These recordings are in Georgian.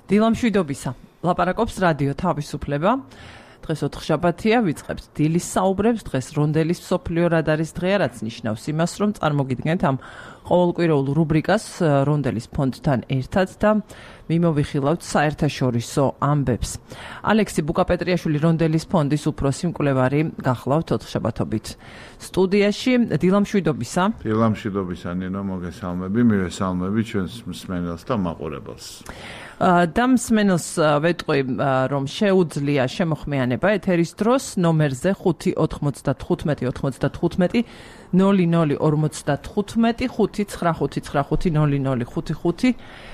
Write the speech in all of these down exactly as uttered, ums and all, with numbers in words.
დილამშვიდობისა. ლაპარაკობს რადიო თავისუფლება. დღეს ოთხშაბათია, ვიწყებთ დილის საუბრებს. დღეს რონდელის მსოფლიო რადარის დღეა, რაც ნიშნავს იმას, რომ წარმოგიდგენთ ამ ყოველკვირეულ რუბრიკას რონდელის ფონდთან ერთად და მიმოვიხილავთ საერთაშორისო ამბებს. ალექსი ბუკაპეტრიაშვილი რონდელის ფონდის უფროსი მკვლევარი გახლავთ ოთხშაბათობით. სტუდიაში დილამშვიდობისა. დილამშვიდობისა ნინო, მოგესალმები, მივესალმები ჩვენს მსმენელს და მაყურებელს. და მსმენელს ვეტყვი, რომ შეუძლია შემოხმიანება ეთერის დროს ნომერზე ხუთი ოთხმოცდათხუთმეტი ოთხმოცდათხუთმეტი ნული ნული ორმოცდათხუთმეტი ხუთი ცხრა ხუთი ცხრა ხუთი ნული ნული ხუთი ხუთი.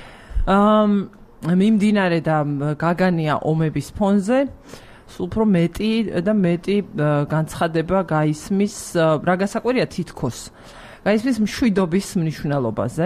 მიმდინარე და გაგანია ომების ფონზე უფრო მეტი და მეტი განცხადება გაისმის, რა გასაკვირია თითქოს გაისმის მშვიდობის მნიშვნელობაზე.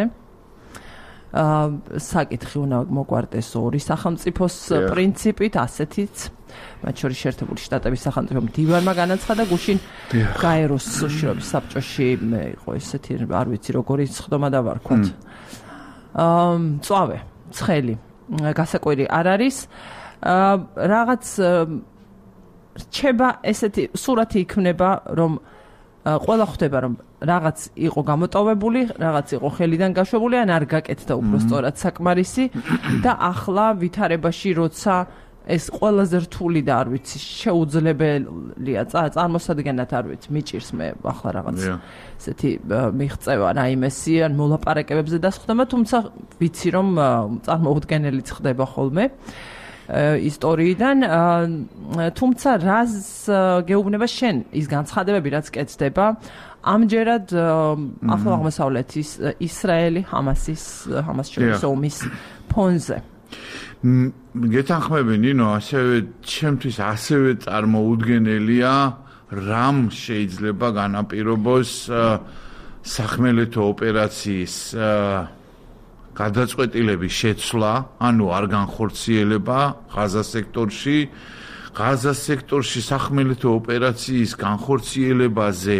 საკითხი უნდა მოგვარდეს ორი სახელმწიფოს პრინციპით, ასეთიც მათ შორის შეერთებული შტატების სახელმწიფო მდივანმა განაცხადა, გუშინ გაეროს უშიშროების საბჭოში იყო ესეთი, არ ვიცი როგორი სხდომა დავარქვათ. მწვავე, ცხელი, გასაკვირი არ არის. რაღაც რჩება ესეთი სურათი იქნება, რომ ყველა ხვდება, რომ რაღაც იყო გამოტოვებული, რაღაც იყო ხელიდან გაშვებული, ან არ გაკეთდა უფრო სწორად საკმარისი და ახლა ვითარებაში როცა ეს ყველაზე რთული და არ ვიცი შეუძლებელია წარმოსადგენად, არ ვიცი, მიჭირს მე ახლა რაღაც ესეთი მიღწევა რაიმესი ან მოლაპარაკებებზე დასხდომა, თუმცა ვიცი რომ წარმოუდგენელიც ხდება ხოლმე ისტორიიდან, თუმცა რას გეუბნება შენ ის განცხადებები, რაც კეთდება ამჯერად ახლო აღმოსავლეთის ისრაელი ჰამასის ჰამას შორის ომის ფონზე. გეთანხმები ნინო, ასევე ჩემთვის ასევე წარმოუდგენელია რამ შეიძლება განაპირობოს სახმელეთო ოპერაციის გადაწყვეტილების შეცვლა, ანუ არ განხორციელება ღაზას სექტორში, ღაზას სექტორში სახმელეთო ოპერაციის განხორციელებაზე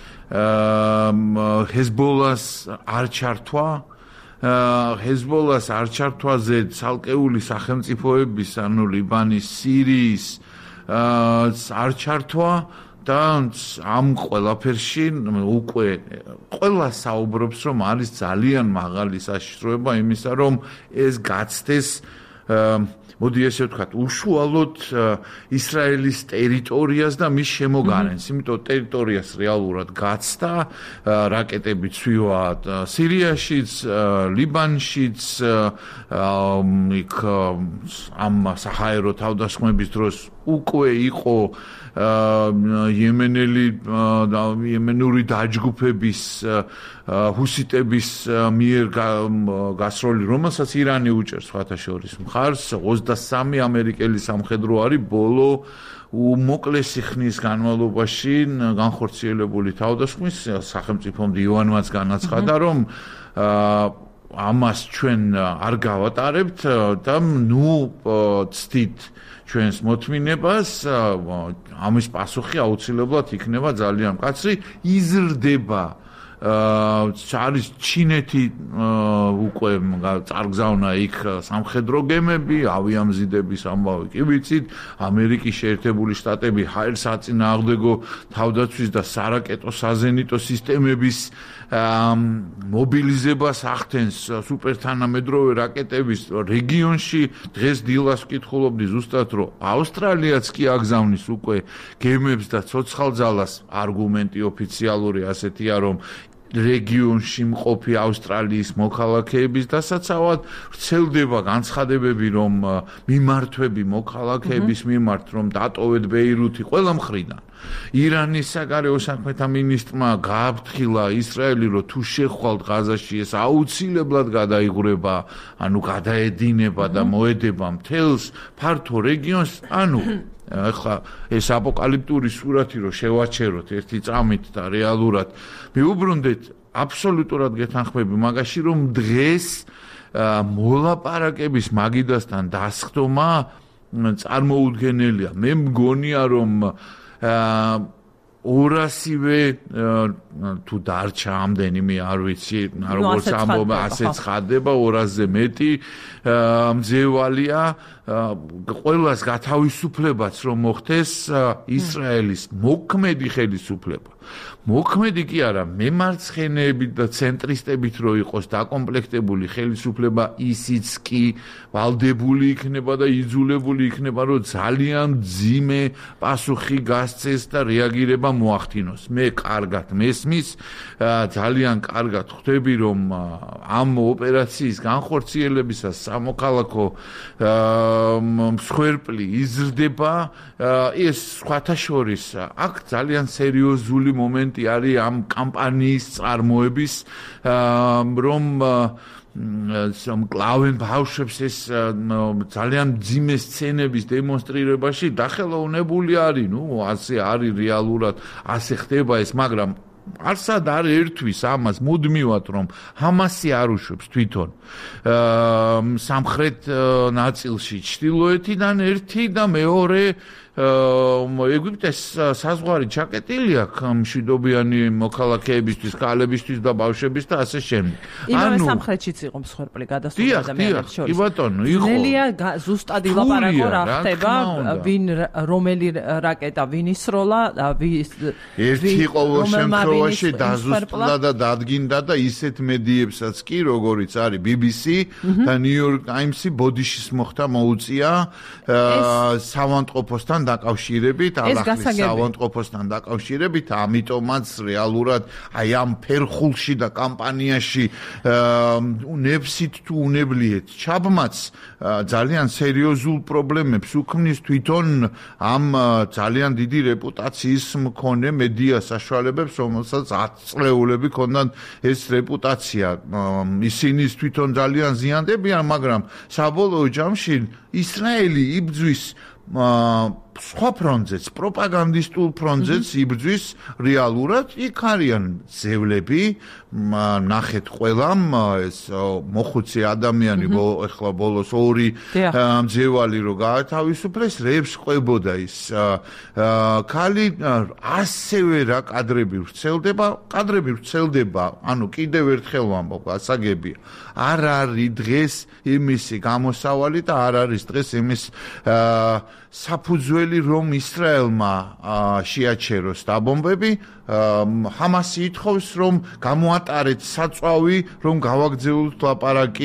ჰეზბოლას არ ჩართვა, ჰეზბოლას არ ჩართვაზე ცალკეული სახელმწიფოების, ანუ ლიბანის, სირიის არ ჩართვა და ამ ყველაფერში უკვე ყველა საუბრობს, რომ არის ძალიან მაღალი საშიშროება იმისა, რომ ეს გაცდეს, მოდი ესე ვთქვათ, უშუალოდ ისრაელის ტერიტორიას და მის შემოგარენს, იმიტომ ტერიტორიას რეალურად გაცდა, რაკეტები ცვივა სირიაშიც, ლიბანშიც, იქ ამ საჰაერო თავდასხმების დროს უკვე იყო იემენელი და იემენური დაჯგუფების ჰუსიტების მიერ გასროლი, რომელსაც ირანი უჭერს სხვათა შორის მხარს, ოცდასამი ამერიკელი სამხედრო არის ბოლო უმოკლესი ხნის განმავლობაში განხორციელებული თავდასხმის. სახელმწიფო მდივანმაც განაცხადა, რომ ამას ჩვენ არ გავატარებთ და ნუ ცდით ჩვენს მოთმინებას, ამის პასუხი აუცილებლად იქნება ძალიან მკაცრი, იზრდება არის ჩინეთი უკვე წარგზავნა იქ სამხედრო გემები, ავიამზიდების ამბავი კი ვიცით, ამერიკის შეერთებული შტატები ჰაერს აწინააღმდეგო თავდაცვის და სარაკეტო საზენიტო სისტემების მობილიზებას ახდენს სუპერთანამედროვე რაკეტების რეგიონში. დღეს დილას ვკითხულობდი ზუსტად, რომ ავსტრალიაც კი აგზავნის უკვე გემებს და ცოცხალძალას. არგუმენტი ოფიციალური ასეთია, რომ რეგიონში მყოფი ავსტრალიის მოქალაქეების დასაცავად ვრცელდება განცხადებები, რომ მიმართვები მოქალაქეების მიმართ, რომ დატოვეთ ბეირუთი ყველა მხრიდან. ირანის საგარეო საქმეთა მინისტრმა გააფრთხილა ისრაელი, რომ თუ შეხვალთ ღაზაში, ეს აუცილებლად გადაიღრება, ანუ გადაედინება და მოედება მთელს ფართო რეგიონს, ანუ ახლა ეს აპოკალიფტური სურათი რო შევაჩეროთ ერთი წამით და რეალურად მიუბრუნდეთ, აბსოლუტურად გეთანხმები მაგაში, რომ დღეს მოლაპარაკების მაგიდასთან დასხდომა წარმოუდგენელია. მე მგონია, რომ ორასივე თუ დარჩა ამდენიმე არ ვიცი როგორც ამბობ ასეც ხარდება ორასზე მეტი მძევალია ყველას გათავისუფლებაც რომ მოხდეს ისრაელის მოქმედი ხელისუფლება მოქმედი კი არა მემარცხენეებით და ცენტრისტებით რო იყოს დაკომპლექტებული ხელისუფლება ისიც კი ვალდებული იქნება და იძულებული იქნება რომ ძალიან ძიმე პასუხი გასცეს და რეაგირება მოახდინოს მე კარგად მესმის ძალიან კარგად ხვდები რომ ამ ოპერაციის განხორციელებისას სამოქალაქო მსხვერპლი იზრდება ეს სხვათა შორის აქ ძალიან სერიოზული მომენტი არის ამ კამპანიის წარმოების რომ კლავენ ბავშვებს ეს ძალიან ძიმე სცენების დემონსტრირებაში დახელოვნებული არის ნუ ასე არის რეალურად ასე ხდება ეს მაგრამ არსად არ ერთვის ამას მუდმივად რომ ჰამასი არ უშვებს თვითონ სამხრეთ ნაწილში ჩრდილოეთიდან ერთი და მეორე ეგვიპტეს საზღვარი ჩაკეტილი აქვს მშვიდობიანი მოქალაქეებისთვის, ქალებისთვის და ბავშვებისთვის და ასე შემდეგ. იმავე სამხრეთშიც იყო მსხვერპლი გადასული ადამიანებს შორის. კი ბატონო, იყო. ნელია ზუსტად ილაპარაკო რა ხდება, ვინ რომელი რაკეტა ვინ ისროლა, ერთი ყოველ შემთხვევაში დაზუსტდა და დადგინდა და ისეთ მედიებსაც კი, როგორიც არის ბი ბი სი და New York Times-ი ბოდიშის მოხდა მოუწია სავანტყოფოსთან დაკავშირებით, ალახის სავანტყოფოსთან დაკავშირებით, ამიტომაც რეალურად აი ამ ფერხულში და კამპანიაში ნებსით თუ უნებლიეთ ჩაბმაც ძალიან სერიოზულ პრობლემებს უქმნის თვითონ ამ ძალიან დიდი რეპუტაციის მქონე მედია საშუალებებს, რომელსაც ათ წლეულები ქონდათ ეს რეპუტაცია. ისინი თვითონ ძალიან ზიანდებიან, მაგრამ საბოლოო ჯამში ისრაელი იბძვის სხვა ფრონტზეც, პროპაგანდისტულ ფრონტზეც იბრძვის რეალურად, იქ არიან ძევლები, ნახეთ ყველამ ეს მოხუცი ადამიანი ეხლა ბოლოს ორი მძევალი რო გაათავისუფლეს, რეებს ყვებოდა ის ქალი, ასევე რა კადრები ვრცელდება, კადრები ვრცელდება, ანუ კიდევ ერთხელ ვამბობ, გასაგებია. არ არის დღეს იმისი გამოსავალი და არ არის დღეს იმის საფუძველი რომ ისრაელმა შეაჩეროს დაბომბები ჰამასი ითხოვს რომ გამოატარეთ საწვავი რომ გავაგზავნოთ ლაპარაკი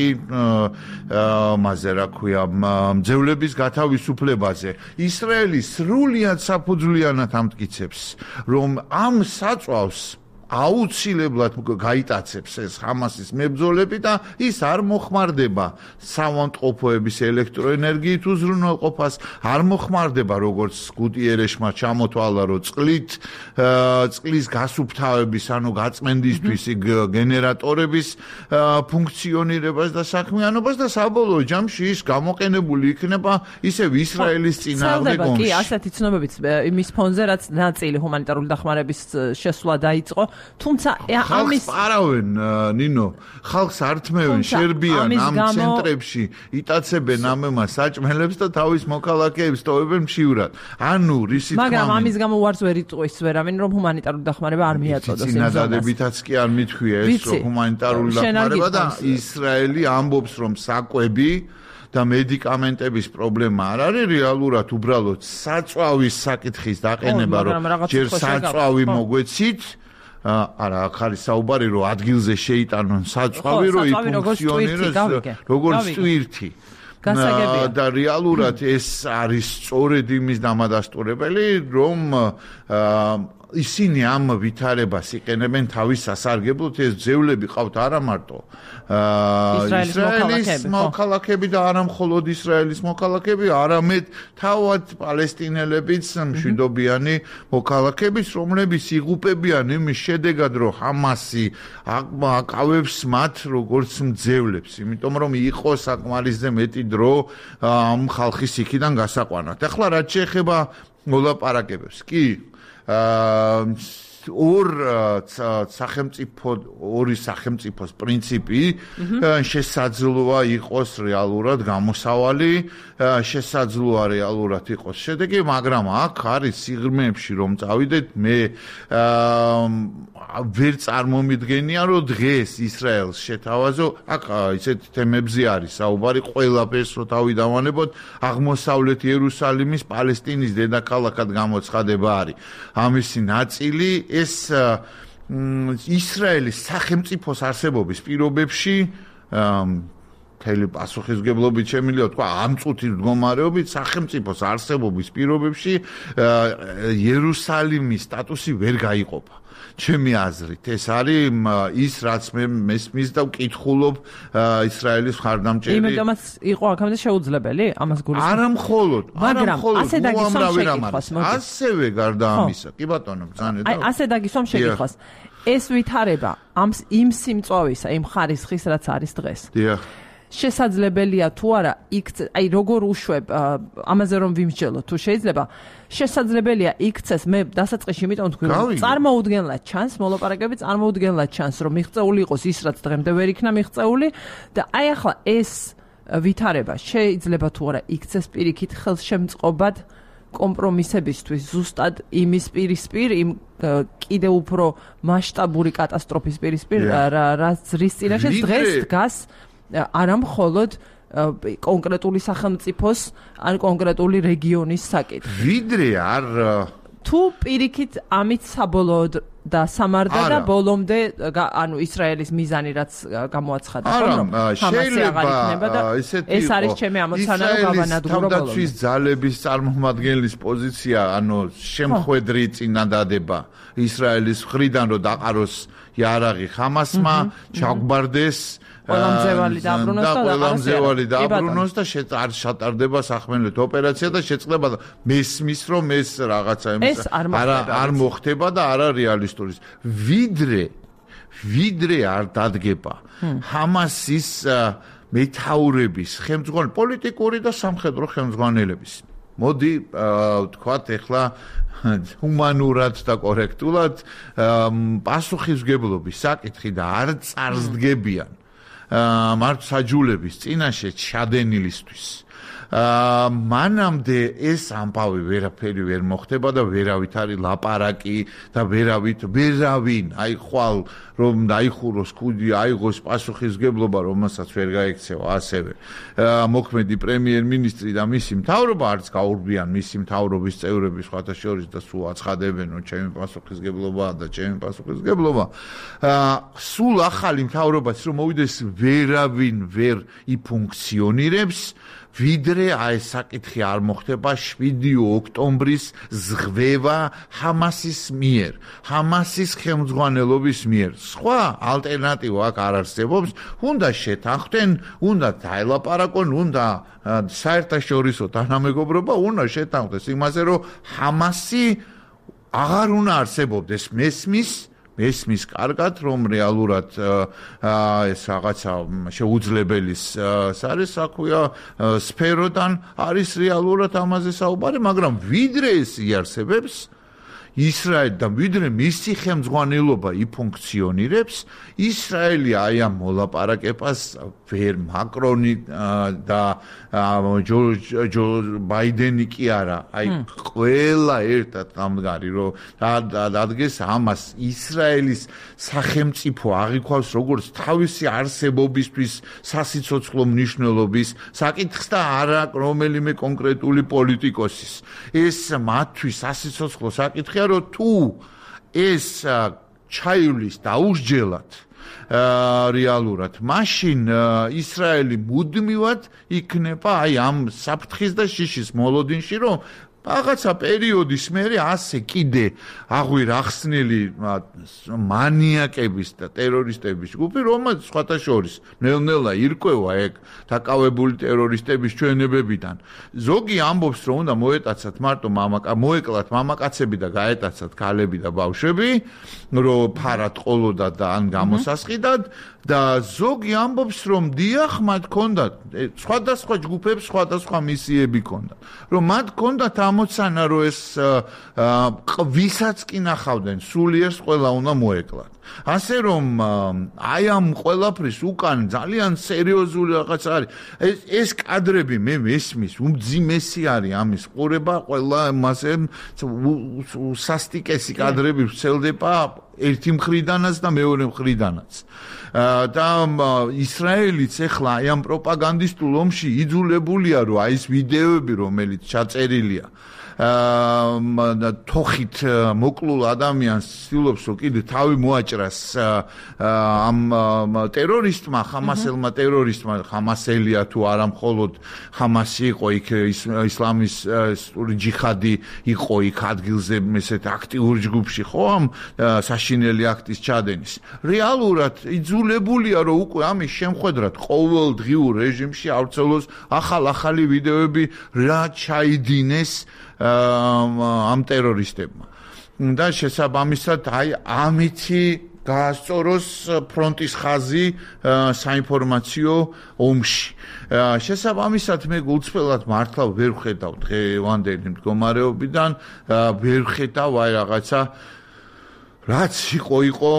მასე რა ქვია მძევლების გათავისუფლებაზე ისრაელი სრულიად საფუძვლიანად ამტკიცებს რომ ამ საწვავს აუცილებლად გაიტაცებს ეს ჰამასის მებრძოლები და ის არ მოხმარდება სავანტყოფოების ელექტროენერგიით უზრუნველყოფას, არ მოხმარდება როგორც გუტიერეშმა ჩამოთვალა რომ წყლით წყლის გასუფთავების ანუ გაწმენდისთვის გენერატორების ფუნქციონირებას და საქმიანობას და საბოლოო ჯამში ის გამოყენებული იქნება ისევ ისრაელის წინააღმდეგ ომში. კი, ასეთი ცნობებიც იმის ფონზე რაც ნაწილი ჰუმანიტარული დახმარების შესვლა დაიწყო თუმცა ამის არავენ ნინო ხალხს ართმევენ შერბიან ამ ცენტრებში იტაცებენ ამემა საჭმელებს და თავის მოქალაქეებს ტოვებენ მშივრად ანუ რისით მაგრამ ამის გამო უარს ვერ იტყვის ვერავინ რომ ჰუმანიტარული დახმარება არ მიაწოდოს იმ ზონადებითაც კი არ მithქვია ეს რომ ჰუმანიტარული დახმარება და ისრაელი ამბობს რომ საკვები და მედიკამენტების პრობლემა არ არის რეალურად უბრალოდ საწვავის საკითხის დაყენება რომ ჯერ საწვავი მოგვეცით არა აქ არის საუბარი რომ ადგილზე შეიტანონ საწვავი რომ იფუნქციონიროს როგორც ტვირთი და რეალურად ეს არის სწორედ იმის დამადასტურებელი რომ ისინი ამ ვითარებას იყენებენ თავის სასარგებლოდ ეს ძევლები ყავთ არა მარტო ისრაელის მოქალაქეები და არა მხოლოდ ისრაელის მოქალაქეები არამედ თავად პალესტინელებიც მშვიდობიანი მოქალაქეების რომლებიც იღუპებიან იმის შედეგად რომ ჰამასი აკავებს მათ როგორც მძევლებს იმიტომ რომ იყო საკმარისზე მეტი დრო ამ ხალხის იქიდან გასაყვანად ახლა რაც შეეხება მოლაპარაკებებს კი ორ სახელმწიფო ორი სახელმწიფოს პრინციპი შესაძლოა იყოს რეალურად გამოსავალი, შესაძლოა რეალურად იყოს შედეგი, მაგრამ აქ არის სიღრმეებში რომ წავიდეთ, მე ვერ წარმომიდგენია რომ დღეს ისრაელს შეთავაზო, აქ ისეთ თემებზე არის საუბარი, ყველაფერს რო თავი დავანებოთ, აღმოსავლეთ იერუსალიმის პალესტინის დედაქალაქად გამოცხადება არის. ამისი ნაწილი ეს ისრაელის სახელმწიფოს არსებობის პირობებში მთელი პასუხისმგებლობით შემიძლია თქვა ამ წუთის მდგომარეობით სახელმწიფოს არსებობის პირობებში იერუსალიმის სტატუსი ვერ გაიყოფა. ჩემი აზრით ეს არის ის რაც მე მესმის და ვკითხულობ ისრაელის მხარდამჭერი. იმედომაც იყო აქამდე შეუძლებელი ამას გულისხმობ. არა მხოლოდ, არა მხოლოდ ასე დაგისვამ შეკითხვას. ასევე გარდა ამისა, კი ბატონო, ბრძანე და. აი ასე დაგისვამ შეკითხვას. ეს ვითარება ამ იმ სიმწვავისა, იმ ხარისხის რაც არის დღეს. დიახ. შესაძლებელია თუ არა იქ აი როგორ უშვებ ამაზე რომ ვიმსჯელო თუ შეიძლება შესაძლებელია იქცეს მე დასაწყისში იმიტომ თქვი რომ წარმოუდგენლად ჩანს მოლაპარაკები წარმოუდგენლად ჩანს რომ მიღწეული იყოს ის რაც დღემდე ვერ იქნა მიღწეული და აი ახლა ეს ვითარება შეიძლება თუ არა იქცეს პირიქით ხელშემწყობად კომპრომისებისთვის ზუსტად იმის პირისპირ იმ კიდევ უფრო მასშტაბური კატასტროფის პირისპირ რაც რის წინაშე დღეს დგას არა მხოლოდ კონკრეტული სახელმწიფოს ან კონკრეტული რეგიონის საკითხი. ვიდრე არ თუ პირიქით ამით საბოლოოდ და სამარდა და ბოლომდე ანუ ისრაელის მიზანი რაც გამოაცხადა რომ ჰამასი აღარ იქნება და ეს არის ჩემი ამოცანა რომ გავანადგურო ბოლომდე. თავდაცვის ძალების წარმომადგენლის პოზიცია ანუ შემხვედრი წინადადება ისრაელის მხრიდან რომ დაყაროს იარაღი ჰამასმა, ჩაგვბარდეს ყველამძევალი დაბრუნოს და ყველამძევალი დაბრუნოს და არ შეტარდება სახმელეთო ოპერაცია და შეწყდება და მესმის რომ ეს რაღაცა ეს არ არ მოხდება და არა რეალისტური. ვიდრე ვიდრე არ დადგება ჰამასის მეთაურების ხელმძღვანელი პოლიტიკური და სამხედრო ხელმძღვანელების. მოდი ვთქვათ ეხლა ჰუმანურად და კორექტულად პასუხისმგებლობის საკითხი და არ წარსდგებიან მართლმსაჯულების წინაშე ჩადენილისთვის. მანამდე ეს ამბავი ვერაფერი ვერ მოხდება და ვერავით არის ლაპარაკი და ვერავით ვერავინ აი ხვალ რომ დაიხუროს კუდი აიღოს პასუხისმგებლობა რომელსაც ვერ გაექცევა ასევე მოქმედი პრემიერ-მინისტრი და მისი მთავრობა არც გაურბიან მისი მთავრობის წევრები სხვათა შორის და სულ აცხადებენ რომ ჩემი პასუხისმგებლობაა და ჩემი პასუხისმგებლობა სულ ახალი მთავრობაც რომ მოვიდეს ვერავინ ვერ იფუნქციონირებს ვიდრე აი საკითხი არ მოხდება შვიდი ოქტომბრის ზღვევა ჰამასის მიერ, ჰამასის ხელმძღვანელობის მიერ. სხვა ალტერნატივა აქ არ არსებობს, უნდა შეთანხმდნენ, უნდა დაელაპარაკონ, უნდა საერთაშორისო თანამეგობრობა, უნდა შეთანხმდეს იმაზე, რომ ჰამასი აღარ უნდა არსებობდეს მესმის მესმის კარგად რომ რეალურად ეს რაღაცა შეუძლებელის არის საქმეა სფეროდან არის რეალურად ამაზე საუბარი მაგრამ ვიდრე ეს იარსებებს ისრაელი და ვიდრე მისი ხელმძღვანელობა იფუნქციონირებს ისრაელი აი ამ მოლაპარაკებას ვერ მაკრონი და ჯო ბაიდენი კი არა აი ყველა ერთად გამდგარი რომ დადგეს ამას ისრაელის სახელმწიფო აღიქვავს როგორც თავისი არსებობისთვის სასიცოცხლო მნიშვნელობის საკითხს და არა რომელიმე კონკრეტული პოლიტიკოსის ეს მათთვის სასიცოცხლო საკითხია რომ თუ ეს ჩაივლის დაუსჯელად რეალურად მაშინ ისრაელი მუდმივად იქნება აი ამ საფრთხის და შიშის მოლოდინში რომ რაღაცა პერიოდის მერე ასე კიდე აღვირ ახსნილი მანიაკების და ტერორისტების ჯგუფი რომელიც სხვათა შორის ნელ-ნელა ირკვევა ეგ დაკავებული ტერორისტების ჩვენებებიდან ზოგი ამბობს რომ უნდა მოეტაცათ მარტო მამაკა მოეკლათ მამაკაცები და გაეტაცათ ქალები და ბავშვები რომ ფარად ყოლოდა და ან გამოსასყიდად და ზოგი ამბობს რომ დიახ მათ ჰქონდათ სხვადასხვა ჯგუფებს სხვადასხვა მისიები ჰქონდათ რომ მათ ჰქონდათ ამ გამოცანა რომ ეს ვისაც კი ნახავდნენ სულიერს ყველა უნდა მოეკლათ ასე რომ აი ამ ყველაფრის უკან ძალიან სერიოზული რაღაც არის ეს ეს კადრები მე მესმის უმძიმესი არის ამის ყურება ყველა მასე სასტიკესი კადრები ვრცელდება ერთი მხრიდანაც და მეორე მხრიდანაც და ისრაელიც ახლა აი ამ პროპაგანდისტულ ომში იძულებულია რომ აი ეს ვიდეოები რომელიც ჩაწერილია აა თოხით მოკლულ ადამიანს ცდილობს რომ კიდე თავი მოაჭრას ამ ტერორისტმა ხამასელმა ტერორისტმა ხამასელია თუ არა მხოლოდ ხამასი იყო იქ ისლამისტური ჯიხადი იყო იქ ადგილზე ესეთ აქტიურ ჯგუფში ხო ამ საშინელი აქტის ჩადენის რეალურად იძულებულია რომ უკვე ამის შემხედრად ყოველდღიურ რეჟიმში ავრცელოს ახალ-ახალი ვიდეოები რა ჩაიდინეს ამ ტერორისტებმა და შესაბამისად აი ამითი გაასწოროს ფრონტის ხაზი საინფორმაციო ომში შესაბამისად მე გულწრფელად მართლა ვერ ხედავ დღევანდელი მდგომარეობიდან ვერ ხედავ აი რაღაცა რაც იყო იყო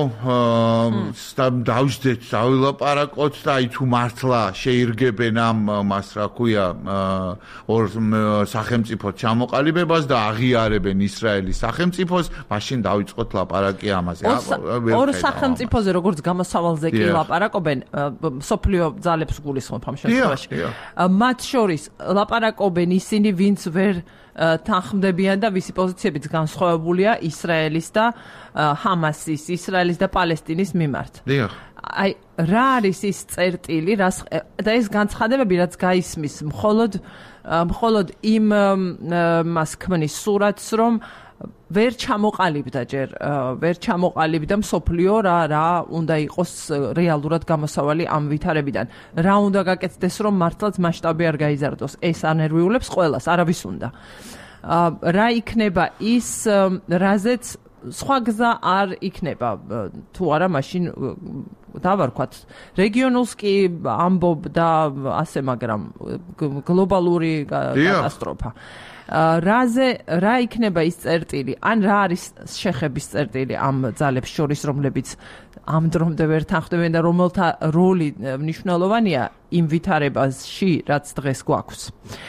დავждეთ დავილაპარაკოთ და აი თუ მართლა შეირგებენ ამ მას რა ქვია ორ სახელმწიფო ჩამოყალიბებას და აღიარებენ ისრაელის სახელმწიფოს მაშინ დავიწყოთ ლაპარაკი ამაზე ორ სახელმწიფოზე როგორც გამოსავალზე კი ლაპარაკობენ სოფლიო ძალებს გულისხმობ ამ შემთხვევაში მათ შორის ლაპარაკობენ ისინი ვინც ვერ თანხმდებიან და ვისი პოზიციებიც განსხვავებულია ისრაელის და ჰამასის, ისრაელის და პალესტინის მიმართ. დიახ. აი, რა არის ის წერტილი, რას და ეს განცხადებები, რაც გაისმის, მხოლოდ მხოლოდ იმ მას ქმნის სურათს, რომ ვერ ჩამოყალიბდა ჯერ, ვერ ჩამოყალიბდა მსოფლიო რა რა უნდა იყოს რეალურად გამოსავალი ამ ვითარებიდან. რა უნდა გაკეთდეს, რომ მართლაც მასშტაბი არ გაიზარდოს. ეს ანერვიულებს ყველას, არავის უნდა. რა იქნება ის, რაზეც სხვა გზა არ იქნება თუ არა მაშინ დავარქვათ რეგიონულს კი ამბობ და ასე მაგრამ გლობალური კატასტროფა რაზე რა იქნება ის წერტილი ან რა არის შეხების წერტილი ამ ძალებს შორის რომლებიც ამ დრომდე ვერ თანხმდებიან და რომელთა როლი მნიშვნელოვანია იმ ვითარებაში რაც დღეს გვაქვს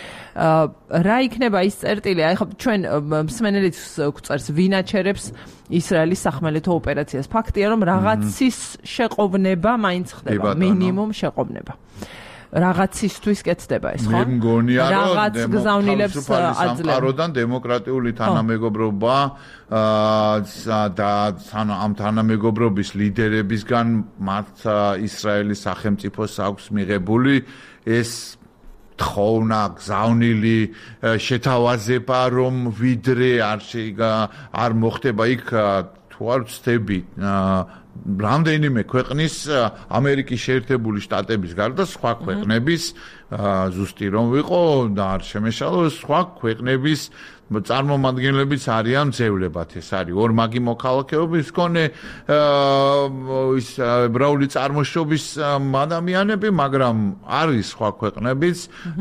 რა იქნება ის წერტილი აი ხო ჩვენ მსმენელიც გვწერს ვინაჩერებს ისრაელის სახმელეთო ოპერაციას ფაქტია რომ რაღაცის შეყოვნება მაინც ხდება მინიმუმ შეყოვნება რაღაცისთვის კეთდება ეს ხო? მე მგონია რომ რაღაც გზავნილებს აძლევს დემოკრატიული თანამეგობრობა და ამ თანამეგობრობის ლიდერებისგან მათ ისრაელის სახელმწიფოს აქვს მიღებული ეს თხოვნა გზავნილი შეთავაზება რომ ვიდრე არ არ მოხდება იქ თუ არ ვცდები რამდენიმე ქვეყნის ამერიკის შეერთებული შტატების გარდა სხვა ქვეყნების ზუსტი რომ ვიყო და არ შემეშალო სხვა ქვეყნების წარმომადგენლებიც არიან ძევლებად ეს არის ორმაგი მოქალაქეობის მქონე ის ებრაული წარმოშობის ადამიანები მაგრამ არის სხვა ქვეყნებიც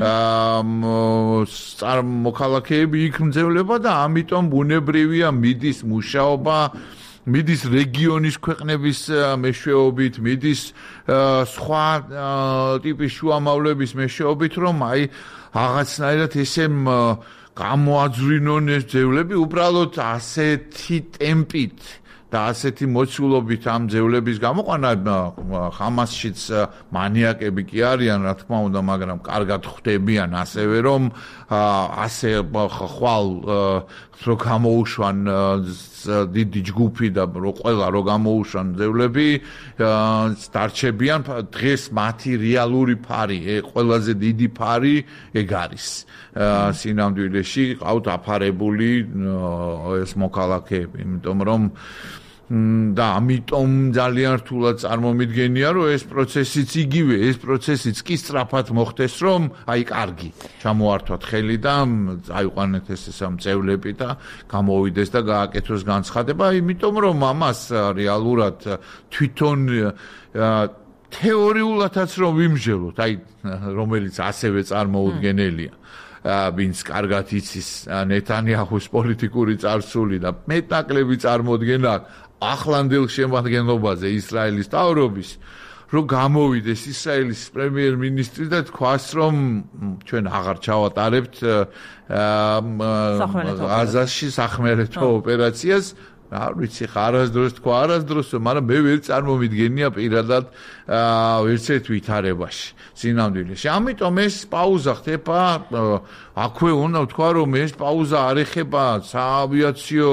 მოქალაქეები იქ მძევლება და ამიტომ ბუნებრივია მიდის მუშაობა მიდის რეგიონის ქვეყნების მეშვეობით, მიდის სხვა ტიპის შუამავლების მეშვეობით, რომ აი რაღაცნაირად ესე გამოაძვრინონ ეს ძევლები, უბრალოდ ასეთი ტემპით და ასეთი მოცულობით ამ ძევლების გამოყვანა ხამასშიც მანიაკები კი არიან, რა თქმა უნდა, მაგრამ კარგად ხვდებიან ასევე რომ ასე ხვალ რო გამოუშვან დიდი ჯგუფი და რო ყველა რო გამოუშვან ძევლები დარჩებიან დღეს მათი რეალური ფარი, ყველაზე დიდი ფარი ეგ არის. სინამდვილეში ყავთ აფარებული ეს მოქალაქეები, იმიტომ რომ და ამიტომ ძალიან რთულად წარმომიდგენია რომ ეს პროცესიც იგივე ეს პროცესიც კი სწრაფად მოხდეს რომ აი კარგი ჩამოართვათ ხელი და აიყვანეთ ეს სამწევლები და გამოვიდეს და გააკეთოს განცხადება იმიტომ რომ ამას რეალურად თვითონ თეორიულადაც რომ ვიმსჯელოთ აი რომელიც ასევე წარმოუდგენელია ვინც კარგად იცის ნეთანიაჰუს პოლიტიკური წარსული და მეტნაკლები წარმოდგენა ახლანდელ შემადგენლობაზე ისრაელის მთავრობის, რომ გამოვიდეს ისრაელის პრემიერ-მინისტრი და თქვას, რომ ჩვენ აღარ ჩავატარებთ ღაზაში სახმელეთო ოპერაციას, არ ვიცი, არასდროს თქვა, არასდროს, მაგრამ მე ვერ წარმომიდგენია პირადად ვერც ერთ ვითარებაში, სინამდვილეში. ამიტომ ეს პაუზა ხდება, აქვე უნდა ვთქვა, რომ ეს პაუზა არ ეხება საავიაციო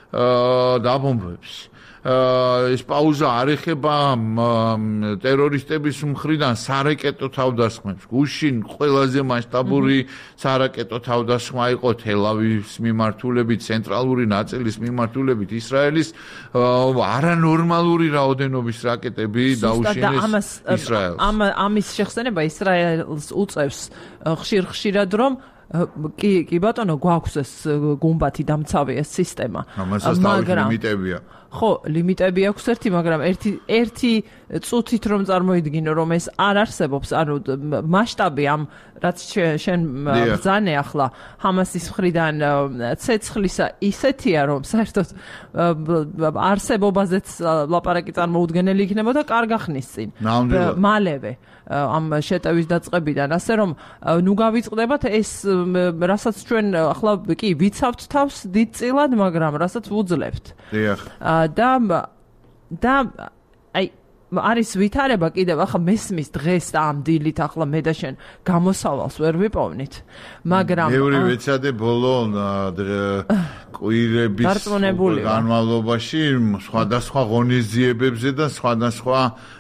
დაბომბვებს. ეს პაუზა არ ეხება ტერორისტების მხრიდან სარაკეტო თავდასხმებს. გუშინ ყველაზე მასშტაბური სარაკეტო თავდასხმა იყო თელ-ავივის მიმართულებით, ცენტრალური ნაწილის მიმართულებით ისრაელის არანორმალური რაოდენობის რაკეტები დაუშინეს ისრაელს. ამ ამის შეხსენება ისრაელს უწევს ხშირ-ხშირად, რომ კი კი ბატონო, გვაქვს ეს გუმბათი დამცავი ეს სისტემა. მაგრამ ლიმიტებია. ხო, ლიმიტები აქვს ერთი, მაგრამ ერთი ერთი წუთით რომ წარმოიდგინო, რომ ეს არ არსებობს, ანუ მასშტაბი ამ რაც შენ ბრძანე ახლა ჰამასის მხრიდან ცეცხლისა ისეთია, რომ საერთოდ არსებობაზეც ლაპარაკი წარმოუდგენელი იქნებოდა კარგ ახნის წინ. მალევე ამ შეტევის დაწყებიდან, ასე რომ ნუ გავიწყდებათ ეს რასაც ჩვენ ახლა კი ვიცავთ თავს დიდწილად, მაგრამ რასაც ვუძლებთ. დიახ. და და აი არის ვითარება კიდევ ახლა მესმის დღეს და ამ დილით ახლა მე და შენ გამოსავალს ვერ ვიპოვნით, მაგრამ მეორე ვეცადე ბოლო კვირების განმავლობაში სხვადასხვა ღონისძიებებზე და სხვადასხვა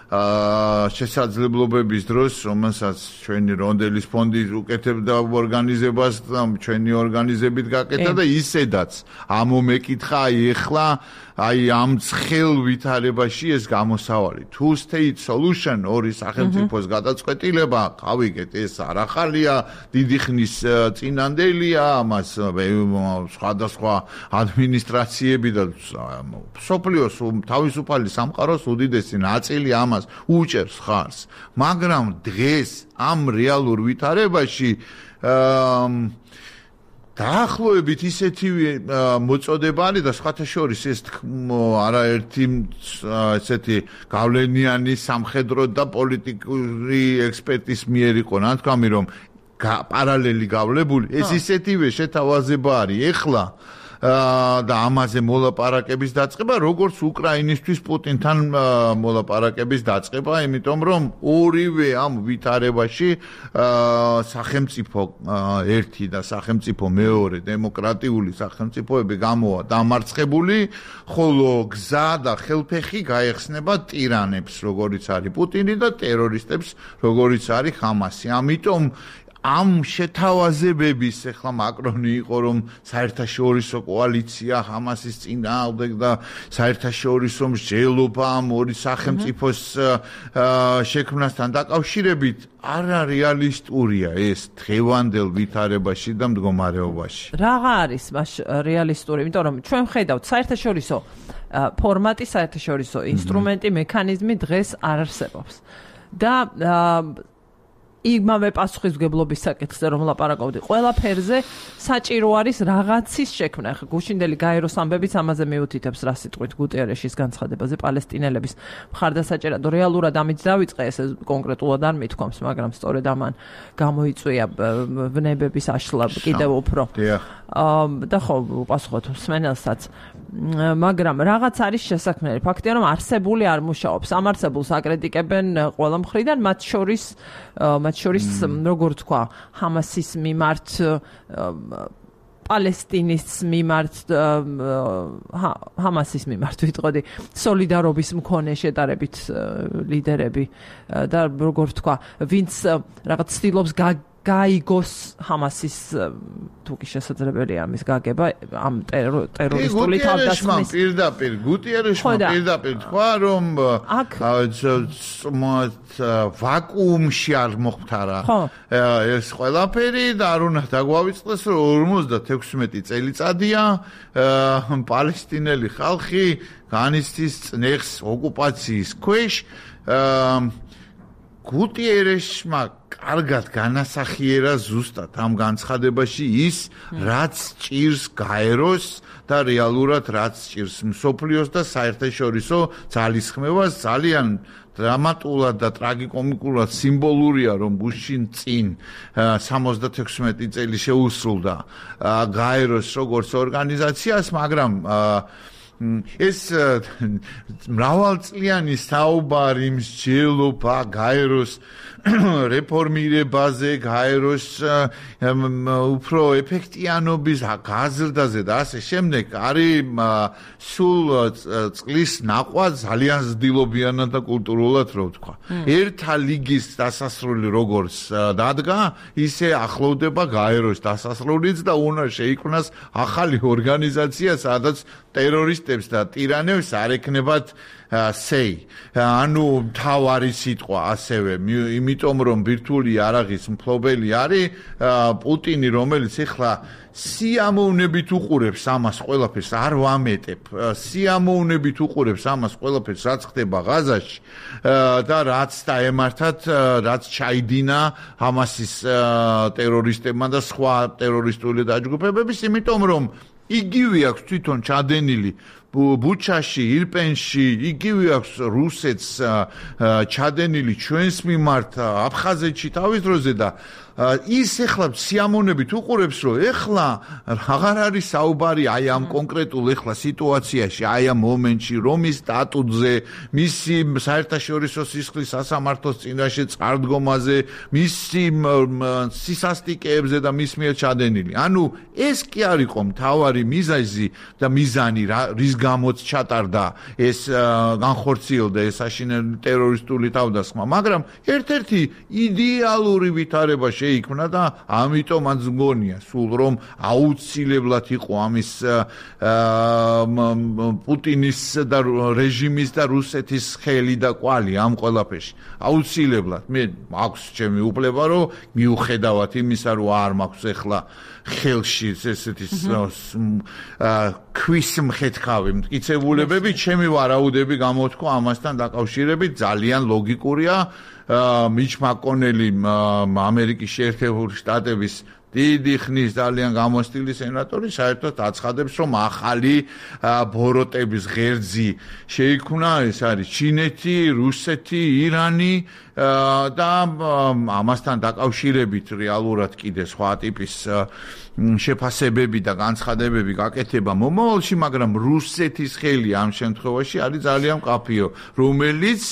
შესაძლებლობების დროს, რომელსაც ჩვენი რონდელის ფონდი უკეთებდა ორგანიზებას და ჩვენი ორგანიზებით გაკეთა და ისედაც ამომეკითხა აი ეხლა აი ამ ცხელ ვითარებაში ეს გამოსავალი. Two state solution ორი სახელმწიფოს გადაწყვეტილება, გავიგეთ, ეს არ ახალია, დიდი ხნის წინანდელია, ამას სხვადასხვა ადმინისტრაციები და სოფლიოს თავისუფალი სამყაროს უდიდესი ნაწილი ამას უჭერს ხარს. მაგრამ დღეს ამ რეალურ ვითარებაში დაახლოებით ისეთი მოწოდება არის და სხვათა შორის ეს არაერთი ესეთი გავლენიანი სამხედრო და პოლიტიკური ექსპერტის მიერ იყო ნათქვამი, რომ პარალელი გავლებული ეს ისეთივე შეთავაზება არის ეხლა და ამაზე მოლაპარაკების დაწყება, როგორც უკრაინისთვის პუტინთან მოლაპარაკების დაწყება, იმიტომ რომ ორივე ამ ვითარებაში სახელმწიფო ერთი და სახელმწიფო მეორე დემოკრატიული სახელმწიფოები გამოვა დამარცხებული, ხოლო გზა და ხელფეხი გაეხსნება ტირანებს, როგორიც არის პუტინი და ტერორისტებს, როგორიც არის ჰამასი. ამიტომ ამ შეთავაზებების ახლა მაკრონი იყო, რომ საერთაშორისო კოალიცია ჰამასის წინააღმდეგ და საერთაშორისო მსჯელობა ამ ორი სახელმწიფოს შექმნასთან დაკავშირებით არარეალისტურია ეს დღევანდელ ვითარებაში და მდგომარეობაში. რაღა არის მას რეალისტური, იმიტომ რომ ჩვენ ვხედავთ საერთაშორისო ფორმატი, საერთაშორისო ინსტრუმენტი, მექანიზმი დღეს არ არსებობს. და იმავე პასუხისმგებლობის საკითხზე რომ ლაპარაკობდი, ყველა ფერზე საჭირო არის რაღაცის შექმნა. ხა გუშინდელი გაეროს ამბებიც ამაზე მიუთითებს რა სიტყვით გუტიერეშის განცხადებაზე პალესტინელების მხარდასაჭერად. რეალურად ამით დავიწყე, ეს კონკრეტულად არ მithქვამს, მაგრამ სწორედ ამან გამოიწვია ვნებების აშლა კიდევ უფრო. და ხო, უპასუხოთ მსმენელსაც. მაგრამ რაღაც არის შესაქმნელი. ფაქტია, რომ არსებული არ მუშაობს. ამ არსებულს აკრიტიკებენ ყველა მხრიდან, მათ შორის მათ შორის როგორ თქვა, ჰამასის მიმართ, პალესტინის მიმართ, ჰამასის მიმართ ვიტყოდი, სოლიდარობის მქონე შედარებით ლიდერები და როგორ თქვა, ვინც რაღაც ცდილობს გაიგოს ჰამასის თუ კი შესაძლებელია ამის გაგება ამ ტერორისტული თავდასხმის. პირდაპირ გუტიერეშმა პირდაპირ თქვა, რომ ვაკუუმში არ მოხდარა ეს ყველაფერი და არ უნდა დაგვავიწყდეს, რომ ორმოცდათექვსმეტი წელიწადია პალესტინელი ხალხი განიცდის წნეხს ოკუპაციის ქვეშ. გუტიერეშმა კარგად განასახიერა ზუსტად ამ განცხადებაში ის, რაც ჭირს გაეროს და რეალურად რაც ჭირს მსოფლიოს და საერთაშორისო ძალისხმევას. ძალიან დრამატულად და ტრაგიკომიკულად სიმბოლურია, რომ გუშინ წინ სამოცდათექვსმეტი წელი შეუსრულდა გაეროს როგორც ორგანიზაციას, მაგრამ ეს მრავალწლიანი საუბარი მსჯელობა გაეროს რეფორმირებაზე, გაეროს უფრო ეფექტიანობის გაზრდაზე და ასე შემდეგ არის სულ წყლის ნაყვა ძალიან ზდილობიანად და კულტურულად რო ვთქვა. ერთა ლიგის დასასრული როგორც დადგა, ისე ახლოვდება გაეროს დასასრულიც და უნდა შეიქმნას ახალი ორგანიზაცია, სადაც ტერორისტებს და ტირანებს არ ექნებათ say. ანუ თავარი სიტყვა ასევე, იმიტომ რომ ბირთვული არაღის მფლობელი არის პუტინი, რომელიც ეხლა სიამოვნებით უყურებს ამას ყველაფერს, არ ვამეტებ, სიამოვნებით უყურებს ამას ყველაფერს, რაც ხდება ღაზაში და რაც დაემართათ, რაც ჩაიდინა ჰამასის ტერორისტებმა და სხვა ტერორისტული დაჯგუფებების, იმიტომ რომ იგივე აქვს თვითონ ჩადენილი ბუჩაში, ირპენში, იგივე აქვს რუსეთს ჩადენილი ჩვენს მიმართ აფხაზეთში თავის დროზე და ის ეხლა სიამოვნებით უყურებს, რომ ეხლა აღარ არის საუბარი აი ამ კონკრეტულ ეხლა სიტუაციაში, აი ამ მომენტში, რომის სტატუტზე, მისი საერთაშორისო სისხლის სასამართლოს წინაშე წყარდგომაზე, მისი სისასტიკეებზე და მის მიერ ჩადენილი. ანუ ეს კი არ იყო მთავარი მიზეზი და მიზანი, რის გამოც ჩატარდა ეს განხორციელდა ეს აშინელი ტერორისტული თავდასხმა, მაგრამ ერთ-ერთი იდეალური ვითარება შეიქმნა და ამიტომ მაც მგონია სულ რომ აუცილებლად იყო ამის პუტინის და რეჟიმის და რუსეთის ხელი და კვალი ამ ყველაფერში. აუცილებლად მე მაქვს ჩემი უფლება რომ მიუხედავად იმისა რომ არ მაქვს ეხლა ხელში ესეთი ქვის მხედქავი მტკიცებულებები, ჩემი ვარაუდები გამოთქვა ამასთან დაკავშირებით ძალიან ლოგიკურია. მიჩ მაკონელი ამერიკის შეერთებული შტატების დიდი ხნის ძალიან გამოსტილი სენატორი საერთოდ აცხადებს, რომ ახალი ბოროტების ღერძი შეიქმნა, ეს არის ჩინეთი, რუსეთი, ირანი და ამასთან დაკავშირებით რეალურად კიდე სხვა ტიპის შეფასებები და განცხადებები გაკეთება მომავალში, მაგრამ რუსეთის ხელი ამ შემთხვევაში არის ძალიან მკაფიო, რომელიც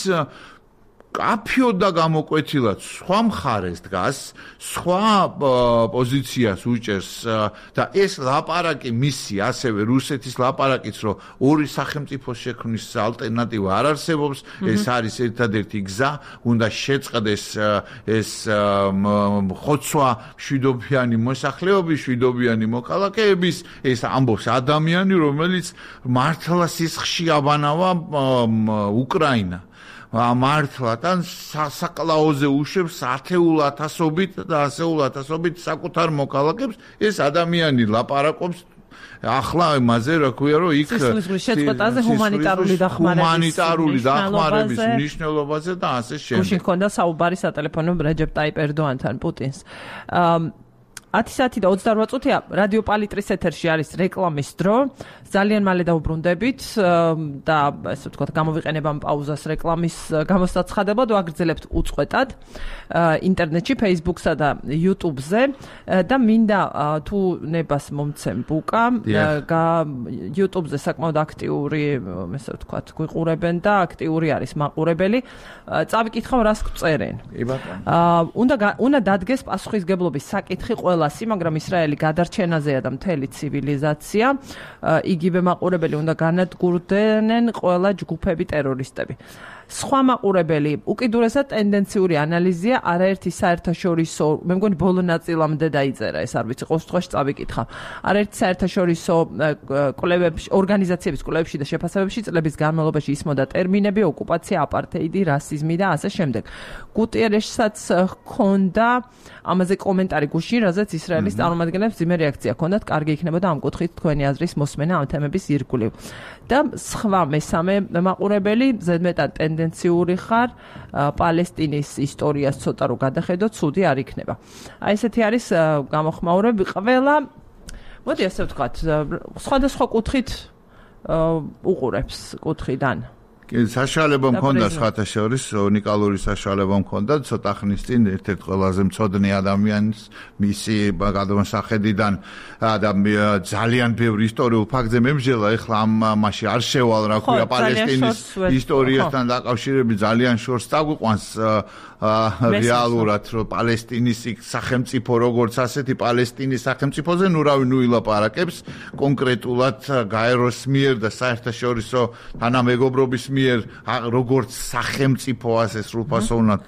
კაფიო და გამოკვეთილად სხვა მხარეს დგას, სხვა პოზიციას უჭერს და ეს ლაპარაკი მისი, ასევე რუსეთის ლაპარაკიც, რომ ორი სახელმწიფოს შექმნის ალტერნატივა არ არსებობს, ეს არის ერთადერთი გზა, უნდა შეწყდეს ეს ხოცვა მშვიდობიანი მოსახლეობის, მშვიდობიანი მოქალაქეების, ეს ამბობს ადამიანი, რომელიც მართლა სისხლში აბანავა უკრაინა. მართლა და საკლაოზე უშვებს ათეულ ათასობით და ასეულ ათასობით საკუთარ მოქალაქებს, ეს ადამიანი ლაპარაკობს ახლა იმაზე, რა ქვია, რომ იქ შეწყვეტაზე ჰუმანიტარული დახმარების ჰუმანიტარული დახმარების მნიშვნელობაზე და ასე შემდეგ. გუშინ ჰქონდა საუბარი სატელეფონო რეჯეპ ტაიპ ერდოანთან პუტინს. ათი საათი და ოცდარვა წუთია რადიო პალიტრის ეთერში არის რეკლამის დრო. ძალიან მალე დავუბრუნდებით და ესე ვთქვათ, გამოვიყენებ ამ პაუზას რეკლამის გამოსაცხადებლად, ვაგრძელებთ უწყვეტად ინტერნეტში, Facebook-სა და YouTube-ზე და მინდა თუ ნებას მომცემ ბუკა, YouTube-ზე საკმაოდ აქტიური, ესე ვთქვათ, გვიყურებენ და აქტიური არის მაყურებელი. წავიკითხავ, რას გწერენ. უნდა უნდა დადგეს პასუხისგებლობის საკითხი ყველასი, მაგრამ ისრაელი გადარჩენაზეა და მთელი ცივილიზაცია. იგივე მაყურებელი უნდა განადგურდნენ ყველა ჯგუფები ტერორისტები. სხვა მაყურებელი უკიდურესად ტენდენციური ანალიზია არაერთი საერთაშორისო, მე მგონი ბოლო ნაწილამდე დაიწერა, ეს არ ვიცი, ყოველ შემთხვევაში წავიკითხა. არაერთი საერთაშორისო კვლევებში, ორგანიზაციების კვლევებში და შეფასებებში წლების განმავლობაში ისმოდა ტერმინები ოკუპაცია, აპართეიდი, რასიზმი და ასე შემდეგ. გუტიერეშსაც ჰქონდა ამაზე კომენტარი გუშინ, რაზეც ისრაელის წარმომადგენლებს ძიმე რეაქცია ჰქონდათ, კარგი იქნებოდა ამ კუთხით თქვენი აზრის მოსმენა ამ თემების ირგვლივ. და სხვა მესამე მაყურებელი ზედმეტად ტენდენციური ხარ, პალესტინის ისტორიას ცოტა რო გადახედო, ცუდი არ იქნება. აი ესეთი არის გამოხმაურები ყველა, მოდი ასე ვთქვათ, სხვადასხვა კუთხით უყურებს კუთხიდან. საშუალება მქონდა სხვათაშორის უნიკალური საშუალება მქონდა ცოტა ხნის წინ ერთ-ერთ ყველაზე მწოდნე ადამიანის მისი გადამოსახედიდან და ძალიან ბევრი ისტორიულ ფაქტზე მემჟელა ეხლა ამ მასში არ შევალ რა ქვია პალესტინის ისტორიასთან დაკავშირებით ძალიან შორს წაგვიყვანს რეალურად რომ პალესტინის სახელმწიფო როგორც ასეთი პალესტინის სახელმწიფოზე ნუ რავი ნუ ილაპარაკებს კონკრეტულად გაეროს მიერ და საერთაშორისო თანამეგობრობის მიერ როგორც სახელმწიფო ასე სრულფასოვნად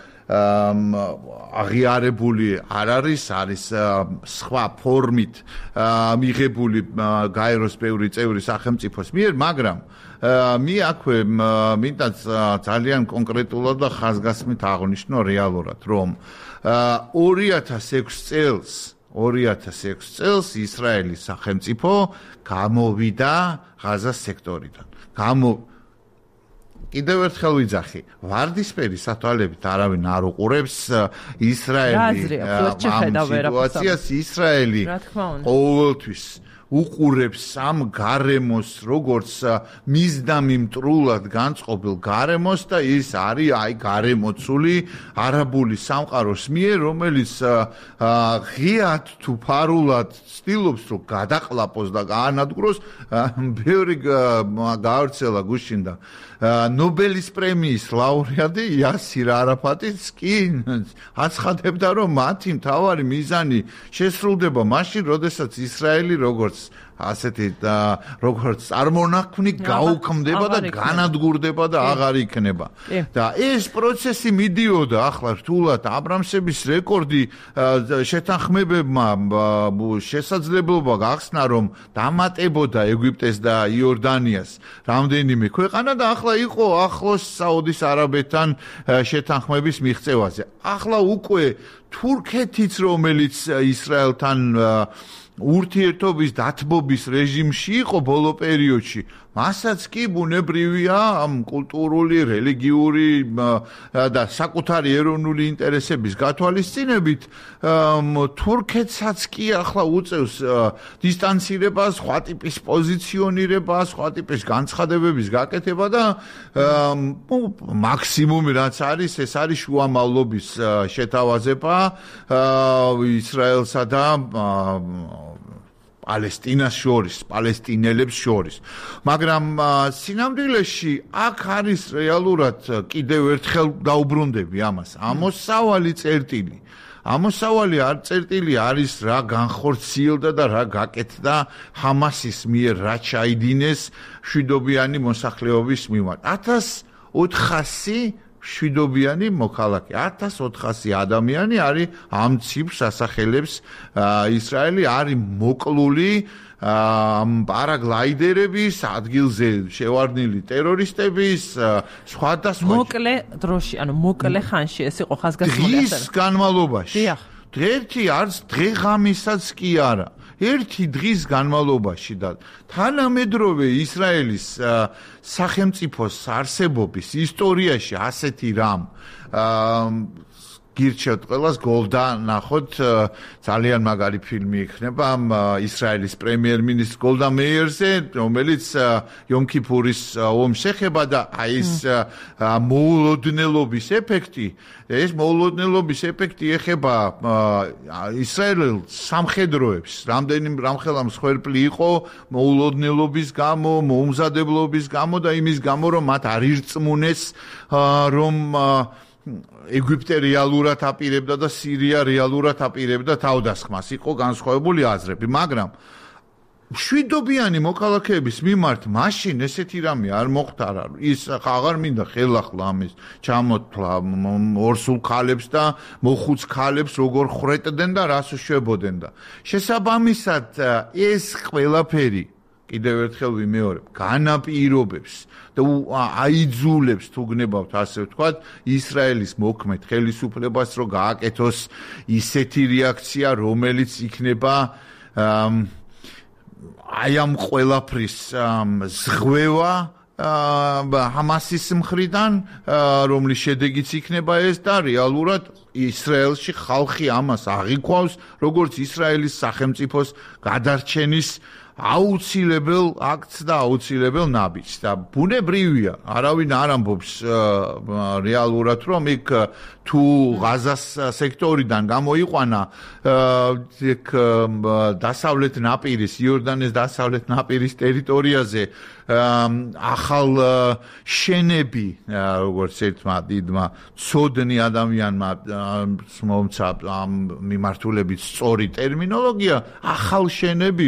აღიარებული არ არის არის სხვა ფორმით მიღებული გაეროს ბევრი წევრი სახელმწიფოს მიერ მაგრამ მე აქვე მინდა ძალიან კონკრეტულად და ხაზგასმით აღნიშნო რეალურად რომ ორი ათას ექვსი წელს ორი ათას ექვსი წელს ისრაელის სახელმწიფო გამოვიდა ღაზას სექტორიდან გამო კიდევ ერთხელ ვიძახი, ვარდისფერი სათვალებით არავინ არ უყურებს ისრაელი ამ სიტუაციას ისრაელი ყოველთვის უყურებს ამ გარემოს როგორც მისდამიმტრულად განწყობილ გარემოს და ის არის აი გარემოცული არაბული სამყაროს მიერ რომელიც ღიად თუ ფარულად ცდილობს რომ გადაყლაპოს და გაანადგუროს ბევრი გავრცელა გუშინ და ნობელის პრემიის ლაურეატი იასირ არაფატიც კი აცხადებდა რომ მათი მთავარი მიზანი შესრულდება მაშინ როდესაც ისრაელი როგორც ასეთი როგორც წარმონაქმნი გაუქმდება და განადგურდება და აღარ იქნება და ეს პროცესი მიდიოდა ახლა რთულად აბრამსების რეკორდი შეთანხმებებმა შესაძლებლობა გახსნა რომ დამატებოდა ეგვიპტეს და იორდანიას რამდენიმე ქვეყანა და ახლა იყო ახლოს საუდის არაბეთთან შეთანხმების მიღწევაზე ახლა უკვე თურქეთიც რომელიც ისრაელთან ურთიერთობის დათბობის რეჟიმში იყო ბოლო პერიოდში მასაც კი ბუნებრივია ამ კულტურული, რელიგიური და საკუთარი ეროვნული ინტერესების გათვალისწინებით თურქეთსაც კი ახლა უწევს დისტანცირებას, სხვა ტიპის პოზიციონირებას, სხვა ტიპის განცხადებების გაკეთება და მაქსიმუმი რაც არის, ეს არის შუამავლობის შეთავაზება ისრაელსა და პალესტინას შორის, პალესტინელებს შორის. მაგრამ სინამდვილეში აქ არის რეალურად კიდევ ერთხელ დაუბრუნდები ამას. ამოსავალი წერტილი. ამოსავალი არ წერტილი არის რა განხორციელდა და რა გაკეთდა ჰამასის მიერ რა ჩაიდინეს მშვიდობიანი მოსახლეობის მიმართ. ათას ოთხასი მშვიდობიანი მოქალაქე ათას ოთხასი ადამიანი არის ამ ციფრს ასახელებს ისრაელი არის მოკლული ამ პარაგლაიდერების ადგილზე შევარდნილი ტერორისტების სხვადასხვა მოკლე დროში ანუ მოკლე ხანში ეს იყო ხაზგასმული დღის განმავლობაში ერთი არც დღეღამისაც კი არა ერთი დღის განმავლობაში და თანამედროვე ისრაელის სახელმწიფოს არსებობის ისტორიაში ასეთი რამ გირჩევთ ყველას გოლდა ნახოთ ძალიან მაგარი ფილმი იქნება ისრაელის პრემიერ-მინისტრ გოლდა მეიერზე რომელიც იომ-ქიპურის ომს ეხება და აი ეს მოულოდნელობის ეფექტი ეს მოულოდნელობის ეფექტი ეხება ისრაელ სამხედროებს რამდენი რამხელა მსხვერპლი იყო მოულოდნელობის გამო მოუმზადებლობის გამო და იმის გამო რომ მათ არ ირწმუნეს რომ ეგვიპტე რეალურად აპირებდა და სირია რეალურად აპირებდა თავდასხმას. იყო განსხვავებული აზრები, მაგრამ მშვიდობიანი მოქალაქეების მიმართ მაშინ ესეთი რამე არ მოხდარა. ის აღარ მინდა ხელახლა ამის ჩამოთვლა ორსულ ქალებს და მოხუც ქალებს როგორ ხრეტდნენ და რას უშვებოდნენ და შესაბამისად ეს ყველაფერი კიდევ ერთხელ ვიმეორებ, განაპირობებს და აიძულებს თუ გნებავთ ასე ვთქვათ, ისრაელის მოქმედ ხელისუფლებას რომ გააკეთოს ისეთი რეაქცია, რომელიც იქნება აი ამ ყველაფრის ზღვევა ჰამასის მხრიდან, რომლის შედეგიც იქნება ეს და რეალურად ისრაელში ხალხი ამას აღიქვავს, როგორც ისრაელის სახელმწიფოს გადარჩენის აუცილებელ აქტს და აუცილებელ ნაბიჯს და ბუნებრივია, არავინ არ ამბობს რეალურად, რომ იქ თუ ღაზას სექტორიდან გამოიყვანა იქ დასავლეთ ნაპირის, იორდანეს დასავლეთ ნაპირის ტერიტორიაზე ახალ შენები, როგორც ერთმა დიდმა ცოდნი ადამიანმა მომცა ამ მიმართულებით სწორი ტერმინოლოგია, ახალ შენები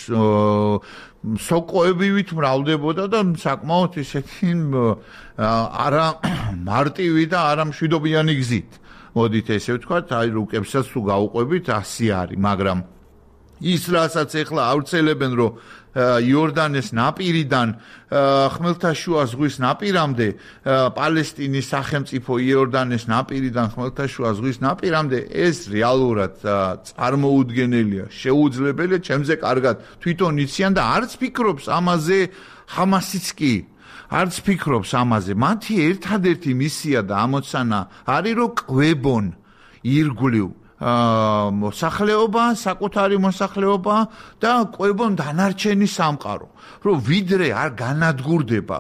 სოკოებივით მრავლდებოდა და საკმაოდ ისეთი არა მარტივი და არა მშვიდობიანი გზით. მოდით ესე ვთქვათ, აი რუკებსაც თუ გაუყვებით ასი არის, მაგრამ ის რასაც ეხლა ავრცელებენ, რომ იორდანეს ნაპირიდან ხმელთაშუა ზღვის ნაპირამდე, პალესტინის სახელმწიფო იორდანეს ნაპირიდან ხმელთაშუა ზღვის ნაპირამდე, ეს რეალურად წარმოუდგენელია, შეუძლებელია, ჩემზე კარგად თვითონ იციან და არც ფიქრობს ამაზე ჰამასიც კი. არც ფიქრობს ამაზე. მათი ერთადერთი მისია და ამოცანა არის, რომ კვებონ ირგვლივ მოსახლეობა, საკუთარი მოსახლეობა და კვებონ დანარჩენი სამყარო. რომ ვიდრე არ განადგურდება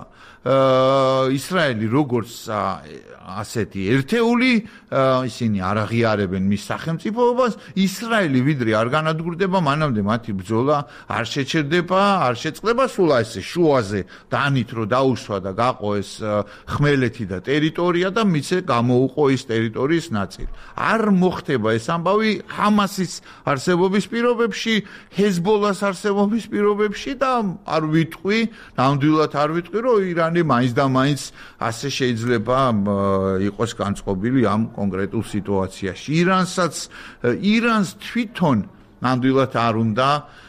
ისრაელი როგორც ასეთი ერთეული, ისინი არ აღიარებენ მის სახელმწიფოებას, ისრაელი ვიდრე არ განადგურდება, მანამდე მათი ბრძოლა არ შეჩერდება, არ შეწყდება სულ ესე შუაზე დანით რომ დაუშვა და გაყო ეს ხმელეთი და ტერიტორია და მიცე გამოუყო ის ტერიტორიის ნაწილი. არ მოხდება ეს ამბავი ჰამასის არსებობის პირობებში, ჰეზბოლას არსებობის პირობებში და არ ვიტყვი, ნამდვილად არ ვიტყვი, რომ ირანი მაინც და მაინც ასე შეიძლება იყოს განწყობილი ამ კონკრეტულ სიტუაციაში. ირანსაც ირანს თვითონ ნამდვილად არ უნდა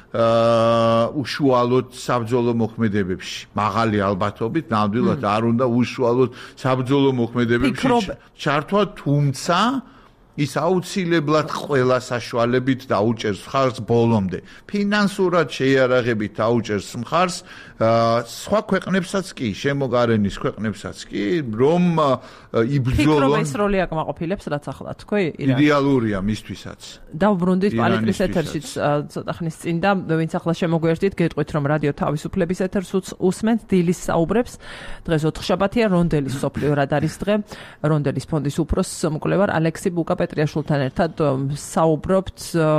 უშუალოდ საბრძოლო მოქმედებებში, მაღალი ალბათობით ნამდვილად არ უნდა უშუალოდ საბრძოლო მოქმედებებში ჩართვა, თუმცა ის აუცილებლად ყველა საშუალებით დაუჭერს მხარს ბოლომდე. ფინანსურად შეიარაღებით დაუჭერს მხარს სხვა ქვეყნებსაც კი, შემოგარენის ქვეყნებსაც კი, რომ იბრძოლონ. ფიქრობ ეს როლი აკმაყოფილებს, რაც ახლა თქვი, ირანს. იდეალურია მისთვის. დავბრუნდით პალეტრის ეთერშიც ცოტა ხნის წინ და ვინც ახლა შემოგვერთით, გეტყვით რომ რადიო თავისუფლების ეთერს усმენთ დილის საუბრებს. დღეს ოთხშაბათია, რონდელის სოფლიო რადარის დღე. რონდელის ფონდის უფროს მკვლევარ ალექსი ბუკაპეტრიაშვილთან ერთად საუბრობთ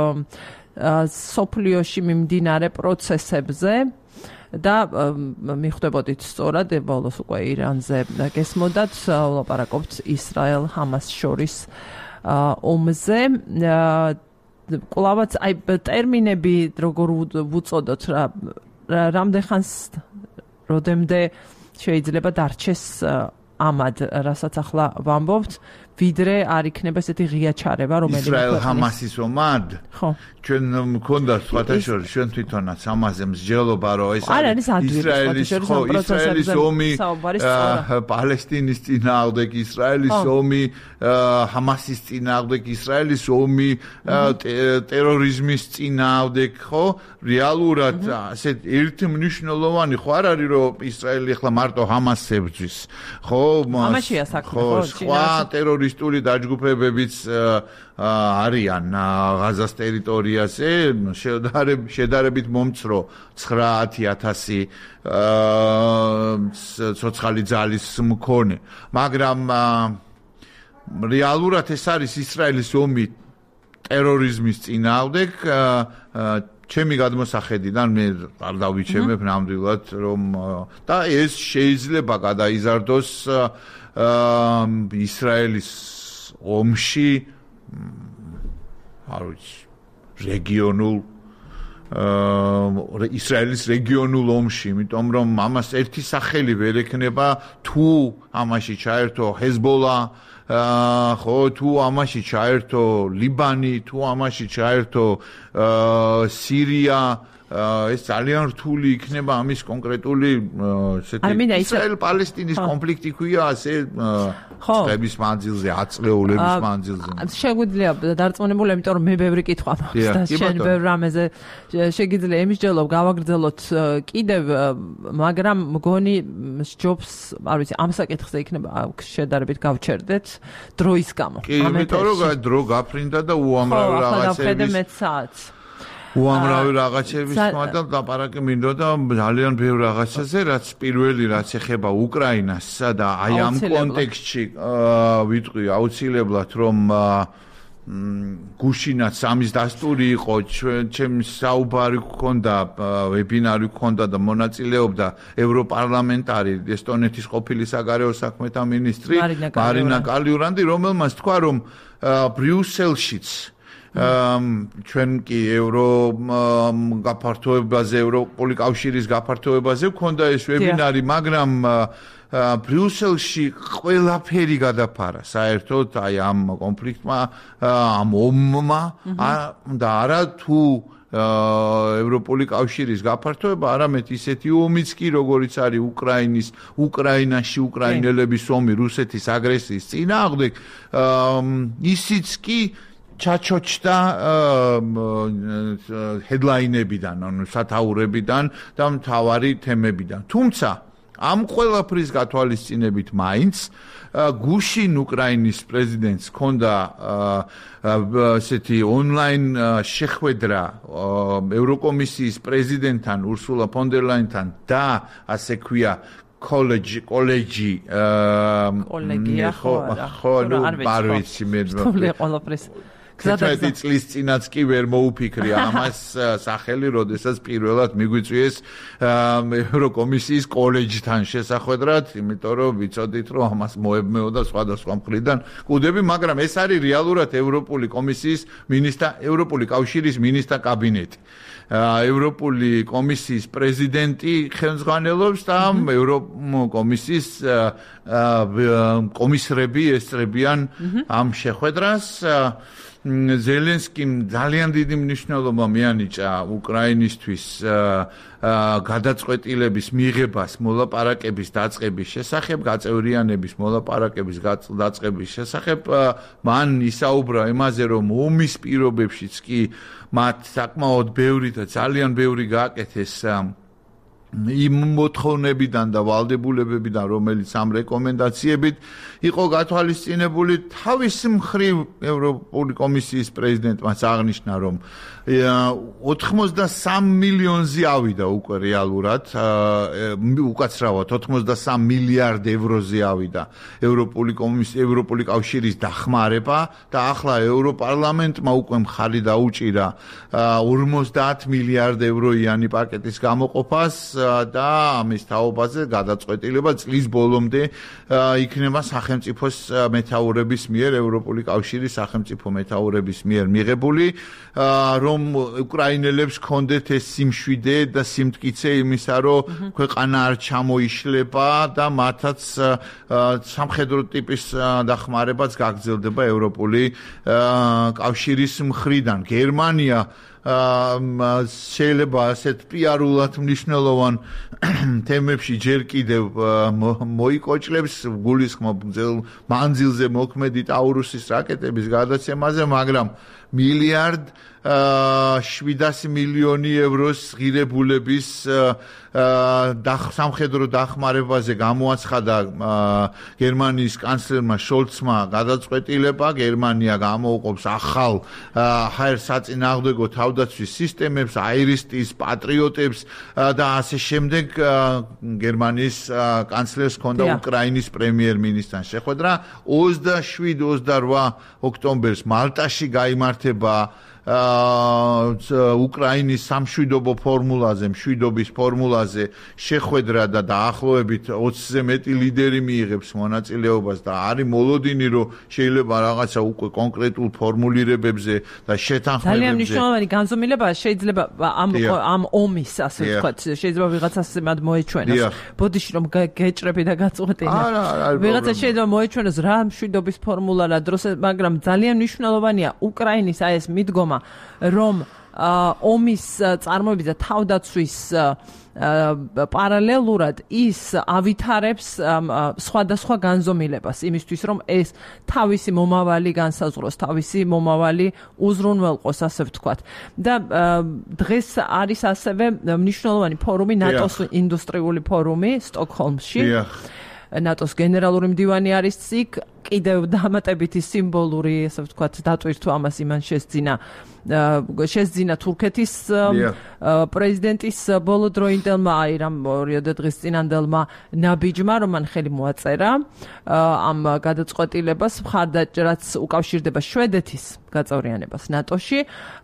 სოფლიოში მიმდინარე პროცესებზე და მიხვდებოდით სწორად, ბოლოს უკვე ირანზე გესმოდათ, ვლაპარაკობთ ისრაელ-ჰამას შორის ომზე. კვლავაც აი ტერმინები როგორ ვუწოდოთ რა რამდენ ხანს როდემდე შეიძლება დარჩეს ამად, რასაც ახლა ვამბობთ, ვიდრე არ იქნება ესეთი ღია ჩარევა, რომელიც ისრაელ-ჰამასის ომად. ხო. ჩვენ მქონდა სხვათა შორის, ჩვენ თვითონაც ამაზე მსჯელობა, რომ ეს არის ისრაელის ხო, ისრაელის ომი, პალესტინის წინააღმდეგ ისრაელის ომი, ჰამასის წინააღმდეგ ისრაელის ომი, ტერორიზმის წინააღმდეგ, ხო? რეალურად ასეთ ერთი მნიშვნელოვანი ხო არ არის, რომ ისრაელი ახლა მარტო ჰამასს ებრძვის, ხო? ამაშია საქმე, ხო? სხვა ტერორისტული დაჯგუფებებიც არიან ღაზას ტერიტორიაზე, შედარებით მომცრო ცხრაათი ათასი ცოცხალი ძალის მქონე, მაგრამ რეალურად ეს არის ისრაელის ომი ტერორიზმის წინააღმდეგ. ჩემი გადმოსახედიდან მე არ დავიჩემებ ნამდვილად, რომ და ეს შეიძლება გადაიზარდოს ისრაელის ომში, არ ვიცი, რეგიონულ ისრაელის რეგიონულ ომში, იმიტომ რომ ამას ერთი სახელი ვერ ექნება, თუ ამაში ჩაერთო ჰეზბოლა, ხო, თუ ამაში ჩაერთო ლიბანი, თუ ამაში ჩაერთო სირია, ეს ძალიან რთული იქნება ამის კონკრეტული ესეთი ისრაელ-პალესტინის კონფლიქტი ქვია ასე წლების მანძილზე, ათ წლეულების მანძილზე. შეგვიძლია დარწმუნებული, იმიტომ რომ მე ბევრი კითხვა მაქვს და შენ ბევრ რამეზე შეგიძლია ემსჯელობ, გავაგრძელოთ კიდევ, მაგრამ მგონი სჯობს, არ ვიცი, ამ საკითხზე იქნება შედარებით გავჩერდეთ დროის გამო. კი, იმიტომ რომ დრო გაფრინდა და უამრავი რაღაცების უამრავი რაღაცების თქმა და ლაპარაკი მინდოდა ძალიან ბევრ რაღაცაზე, რაც პირველი რაც ეხება უკრაინას და აი ამ კონტექსტში ვიტყვი აუცილებლად რომ გუშინაც ამის დასტური იყო, ჩემს საუბარი გქონდა, ვებინარი გქონდა და მონაწილეობდა ევროპარლამენტარი ესტონეთის ყოფილი საგარეო საქმეთა მინისტრი მარინა კალიურანდი, რომელმაც თქვა რომ ბრიუსელშიც ჩვენ კი евро გაფართოებაზე, ევროპული კავშირის გაფართოებაზე გქონდა ეს ვებინარი, მაგრამ ბრიუსელში ყველაფერი გადაფარა საერთოდ აი ამ კონფლიქტმა, ამ ომმა და არა თუ ევროპული კავშირის გაფართოება, არამედ ისეთი ომიც კი, როგორიც არის უკრაინის, უკრაინაში უკრაინელების ომი რუსეთის აგრესიის წინააღმდეგ, ისიც კი ჩაჩოჩდა ჰედლაინებიდან, ანუ სათაურებიდან და მთავარი თემებიდან. თუმცა ამ ყველაფრის გათვალისწინებით მაინც გუშინ უკრაინის პრეზიდენტს ჰქონდა ესეთი ონლაინ შეხვედრა ევროკომისიის პრეზიდენტთან ურსულა ფონ დერ ლაინთან და ასე ქვია კოლეჯი კოლეჯი კოლეგია ხო ხო არ ვიცი მე ყველაფრის გზადაგზა წლის წინაც კი ვერ მოუფიქრე ამას სახელი, როდესაც პირველად მიგვიწვიეს ევროკომისიის კოლეჯთან შესახვედრად, იმიტომ რომ ვიცოდით რომ ამას მოებმეოდა სხვადასხვა მხრიდან კუდები, მაგრამ ეს არის რეალურად ევროპული კომისიის მინისტრ ევროპული კავშირის მინისტრთა კაბინეტი. ევროპული კომისიის პრეზიდენტი ხელმძღვანელობს და ევროკომისიის კომისრები ესწრებიან ამ შეხვედრას. ზელენსკიმ ძალიან დიდი მნიშვნელობა მიანიჭა უკრაინისთვის გადაწყვეტილების მიღებას მოლაპარაკების დაწყების შესახებ, გაწევრიანების მოლაპარაკების დაწყების შესახებ. მან ისაუბრა იმაზე, რომ ომის პირობებშიც კი მათ საკმაოდ ბევრი და ძალიან ბევრი გააკეთეს იმ მოთხოვნებიდან და ვალდებულებებიდან, რომელიც ამ რეკომენდაციებით იყო გათვალისწინებული. თავის მხრივ ევროპული კომისიის პრეზიდენტმაც აღნიშნა, რომ ოცდასამი მილიონზე ავიდა უკვე რეალურად, უკაცრავად ოცდასამი მილიარდ ევროზე ავიდა ევროპული კომისიის, ევროპული კავშირის დახმარება და ახლა ევროპარლამენტმა უკვე მხარი დაუჭირა ორმოცდაათ მილიარდ ევროიანი პაკეტის გამოყოფას და ამის თაობაზე გადაწყვეტილება წლის ბოლომდე იქნება სახელმწიფოს მეთაურების მიერ, ევროპული კავშირის სახელმწიფო მეთაურების მიერ მიღებული, რომ უკრაინელებს ჰქონდეთ ეს სიმშვიდე და სიმტკიცე იმისა, რომ ქვეყანა არ ჩამოიშლება და მათაც სამხედრო ტიპის დახმარებაც გაგრძელდება ევროპული კავშირის მხრიდან. გერმანია შეიძლება ასეთ პიარულად მნიშვნელოვან თემებში ჯერ კიდევ მოიკოჭლებს გულისხმობ მანძილზე მოქმედი ტაურუსის რაკეტების გადაცემაზე, მაგრამ მილიარდ შვიდასი მილიონი ევროს ღირებულების სამხედრო დახმარებაზე გამოაცხადა გერმანიის კანცლერმა შოლცმა გადაწყვეტილება. გერმანია გამოუყოფს ახალ ჰაერსაწინააღმდეგო თავდაცვის სისტემებს, აირისტის, პატრიოტებს და ასე შემდეგ. გერმანიის კანცლერს ჰქონდა უკრაინის პრემიერ-მინისტრთან შეხვედრა. ოცდაშვიდ ოცდაოთხ ოქტომბერს მალტაში გაიმართება უკრაინის სამშვიდობო ფორმულაზე, მშვიდობის ფორმულაზე შეხვედრა და დაახლოებით ოცზე მეტი ლიდერი მიიღებს მონაწილეობას და არის მოლოდინი, რომ შეიძლება რაღაცა უკვე კონკრეტულ ფორმულირებებზე და შეთანხმებებზე. ძალიან მნიშვნელოვანი განზომილება შეიძლება ამ ამ ომის, ასე ვთქვათ, შეიძლება ვიღაცას მათ მოეჩვენოს. ბოდიში რომ გეჭრები და გაწყვეტინა. ვიღაცა შეიძლება მოეჩვენოს რა მშვიდობის ფორმულა რა დროს, მაგრამ ძალიან მნიშვნელოვანია უკრაინის აი ეს მიდგომა, რომ ომის წარმოების და თავდაცვის პარალელურად ის ავითარებს სხვადასხვა განზომილებას იმისთვის რომ ეს თავისი მომავალი განსაზღვროს, თავისი მომავალი უზრუნველყოს, ასე ვთქვათ. და დღეს არის ასევე მნიშვნელოვანი ფორუმი, ნატოს ინდუსტრიული ფორუმი სტოკჰოლმში. ნატოს გენერალური მდივანი არის იქ, კიდევ დამატებითი სიმბოლური, ასე ვთქვათ, დატვირთვა ამას იმან შესძინა შესძინა თურქეთის პრეზიდენტის ბოლოდროინდელმა აი რამ ორიოდე დღის წინანდელმა ნაბიჯმა, რომ მან ხელი მოაწერა ამ გადაწყვეტილებას, მხარდაჭერაც უკავშირდება შვედეთის გაწევრიანებას ნატოში,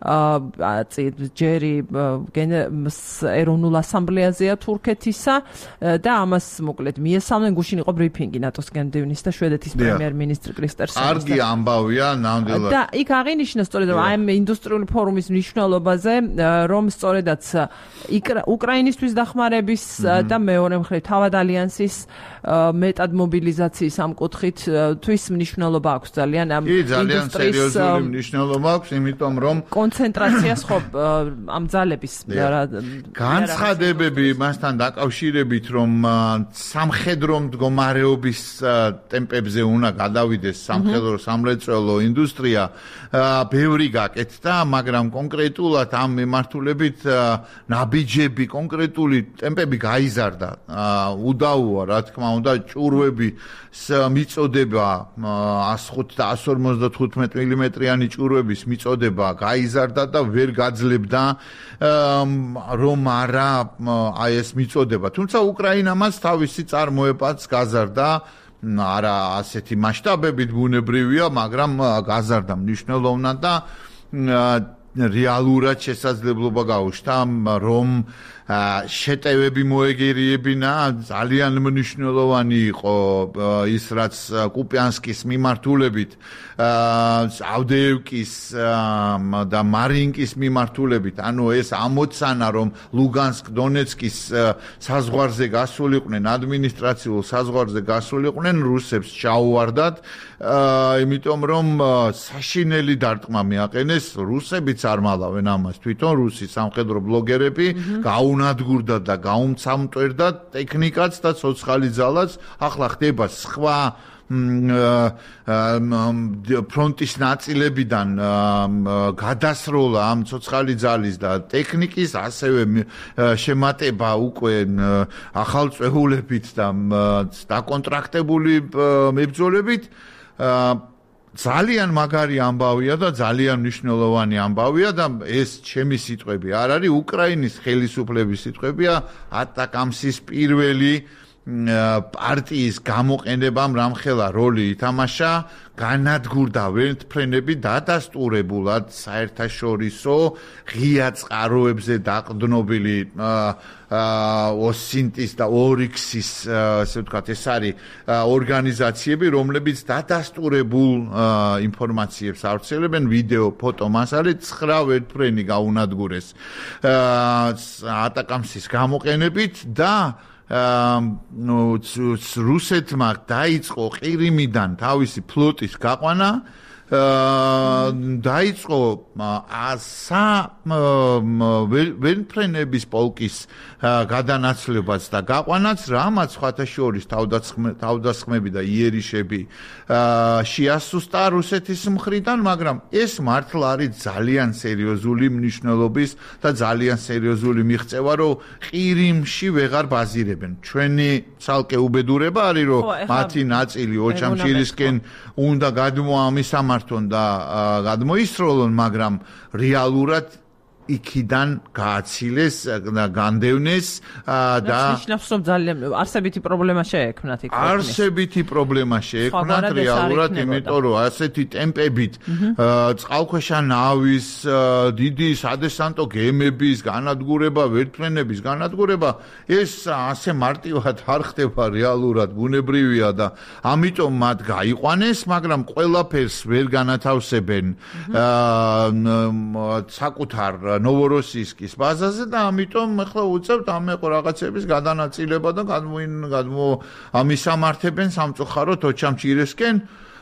ჯერი ეროვნულ ასამბლეაზეა თურქეთისა და ამას მოკლედ მიესალმნენ, გუშინ იყო ბრიფინგი ნატოს გენდევნის და შვედეთის პრემიერ-მინისტრი კრისტერსონის. კარგი ამბავია ნამდვილად. და იქ აღინიშნა სწორედ აი ამ ინდუსტრიული ფორუმის მნიშვნელობაზე, რომ სწორედაც უკრაინისთვის დახმარების და მეორე მხრივ თავად ალიანსის მეტად მობილიზაციის ამ კუთხით თვის მნიშვნელობა აქვს ძალიან ამ ინდუსტრიის მნიშვნელობა აქვს, იმიტომ რომ კონცენტრაციას ხო ამ ძალების განცხადებები მასთან დაკავშირებით, რომ სამხედრო მდგომარეობის ტემპებზე უნდა გადავიდეს სამხედრო სამრეწველო ინდუსტრია, ბევრი გაკეთდა, მაგრამ კონკრეტულად ამ მიმართულებით ნაბიჯები, კონკრეტული ტემპები გაიზარდა. უდაოა, რა თქმა უნდა, ჭურვები მიწოდება ას ხუთი და ას ორმოცდათხუთმეტ მილიმეტრიანი ჭურვების მიწოდება გაიზარდა და ვერ გაძლებდა რომ არა აი ეს მიწოდება. თუმცა უკრაინამაც თავისი წარმოებაც გაზარდა, არა ასეთი მასშტაბებით ბუნებრივია, მაგრამ გაზარდა მნიშვნელოვნად და რეალურად შესაძლებლობა გაუჩნდა რომ შეტევები მოეგერიებინა, ძალიან მნიშვნელოვანი იყო ის რაც კუპიანსკის მიმართულებით, ავდეევკის და მარინკის მიმართულებით, ანუ ეს ამოცანა რომ ლუგანსკ დონეცკის საზღვარზე გასულიყვნენ, ადმინისტრაციულ საზღვარზე გასულიყვნენ რუსებს ჩაუვარდათ, იმიტომ რომ საშინელი დარტყმა მიაყენეს, რუსებიც არ მალავენ ამას, თვითონ რუსი სამხედრო ბლოგერები გაუნადგურდა და გაუმცამტვერდა ტექნიკაც და ცოცხალი ძალაც. ახლა ხდება სხვა ფრონტის ნაწილებიდან გადასროლა ამ ცოცხალი ძალის და ტექნიკის, ასევე შემატება უკვე ახალწვეულებით და დაკონტრაქტებული მებრძოლებით. ძალიან მაგარი ამბავია და ძალიან მნიშვნელოვანი ამბავია და ეს ჩემი სიტყვები არ არის, უკრაინის ხელისუფლების სიტყვებია. ატაკამსის პირველი პარტიის გამოყენებამ რამხელა როლი ითამაშა, განადგურდა ვერტმფრენები დადასტურებულად საერთაშორისო ღია წყაროებზე დაყრდნობილი ოსინტის და ორიქსის, ასე ვთქვათ, ეს არის ორგანიზაციები, რომლებიც დადასტურებულ ინფორმაციებს ავრცელებენ, ვიდეო, ფოტო მასალით, ცხრა ვერტმფრენი გაუნადგურეს ატაკამსის გამოყენებით და რუსეთმა დაიწყო ყირიმიდან თავისი ფლოტის გაყვანა, დაიწყო ასა ვერტმფრენების პოლკის გადანაცვლებაც და გაყვანაც, რამაც სხვათა შორის თავდასხმები და იერიშები შეასუსტა რუსეთის მხრიდან, მაგრამ ეს მართლა არის ძალიან სერიოზული მნიშვნელობის და ძალიან სერიოზული მიღწევა, რომ ყირიმში ვეღარ ბაზირებენ. ჩვენი ცალკე უბედურება არის, რომ მათი ნაწილი ოჩამჩირისკენ უნდა გადმოამისამართონ და გადმოისროლონ, მაგრამ რეალურად იქიდან გააცილეს და განდევნეს და ნიშნავს რომ ძალიან არსებითი პრობლემა შეექმნათ იქ. არსებითი პრობლემა შეექმნათ რეალურად, იმიტომ რომ ასეთი ტემპებით წყალქვეშა ნავის, დიდი სადესანტო გემების განადგურება, ვერტმფრენების განადგურება, ეს ასე მარტივად არ ხდება რეალურად, ბუნებრივია და ამიტომ მათ გაიყვანეს, მაგრამ ყველაფერს ვერ განათავსებენ საკუთარ ნოვოროსიისკის ბაზაზე და ამიტომ ახლა უწევთ ამ რაღაცების გადანაწილება და გადმო ამისამართებენ სამწუხაროდ ოჩამჩირესკენ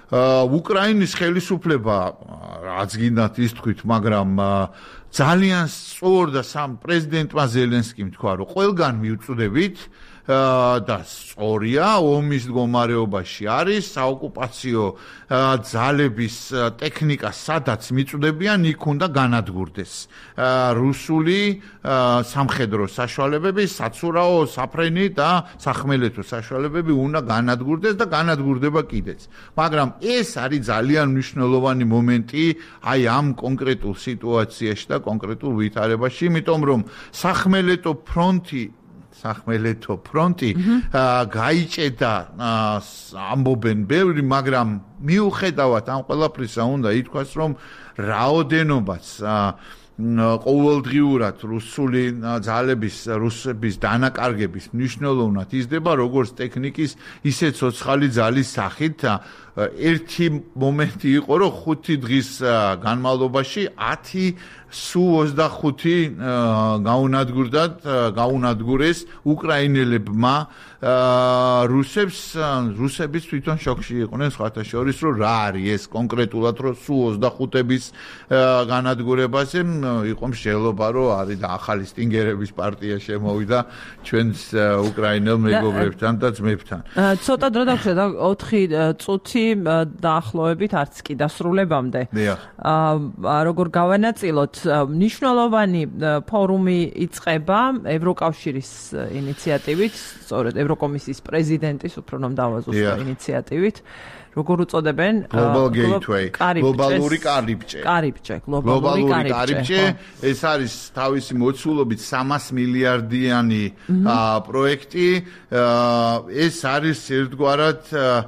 უკრაინის ხელისუფლება რაც გინდათ ის თქვით, მაგრამ ძალიან სწორ და სამ პრეზიდენტმა ზელენსკიმ თქვა, რომ ყველგან მიუწვდებით და სწორია, ომის მდგომარეობაში არის საოკუპაციო ძალების ტექნიკა, სადაც მიწვდებიან, იქ უნდა განადგურდეს რუსული სამხედრო საშუალებები, საცურაო, საფრენი და სახმელეთო საშუალებები უნდა განადგურდეს და განადგურდება კიდეც. მაგრამ ეს არის ძალიან მნიშვნელოვანი მომენტი აი ამ კონკრეტულ სიტუაციაში და კონკრეტულ ვითარებაში, იმიტომ რომ სახმელეთო ფრონტი სახმელეთო ფრონტი გაიჭედა ამბობენ ბევრი, მაგრამ მიუხედავად ამ ყველაფრისა უნდა ითქვას, რომ რაოდენობაც ყოველდღიურად რუსული ძალების, რუსების დანაკარგების მნიშვნელოვნად იზრდება, როგორც ტექნიკის, ისე ცოცხალი ძალის სახით. ერთი მომენტი იყო, რომ ხუთი დღის განმავლობაში ათი სუ ოცდახუთი გაუნადგურდათ, გაუნადგურეს უკრაინელებმა რუსებს, რუსებიც თვითონ შოკში იყვნენ, სხვათა შორის, რომ რა არის ეს კონკრეტულად, რომ სუ ოცდახუთების განადგურებაზე იყო მსჯელობა, რომ არის და ახალი სტინგერების პარტია შემოვიდა ჩვენს უკრაინელ მეგობრებთან და ძმებთან. ცოტა დრო დაგვჭირდა და ოთხი წუთი დაახლოებით არც კი დასრულებამდე. როგორ გავანაწილოთ, მნიშვნელოვანი ფორუმი იწყება ევროკავშირის ინიციატივით, სწორედ ევროკომისიის პრეზიდენტის უფრო რომ დავაზუსტო ინიციატივით. როგორ უწოდებენ? Global Gateway, გლობალური კარიბჭე. კარიბჭე, გლობალური კარიბჭე. ეს არის თავისი მოცულობით სამას მილიარდიანი პროექტი. ეს არის ერთგვარად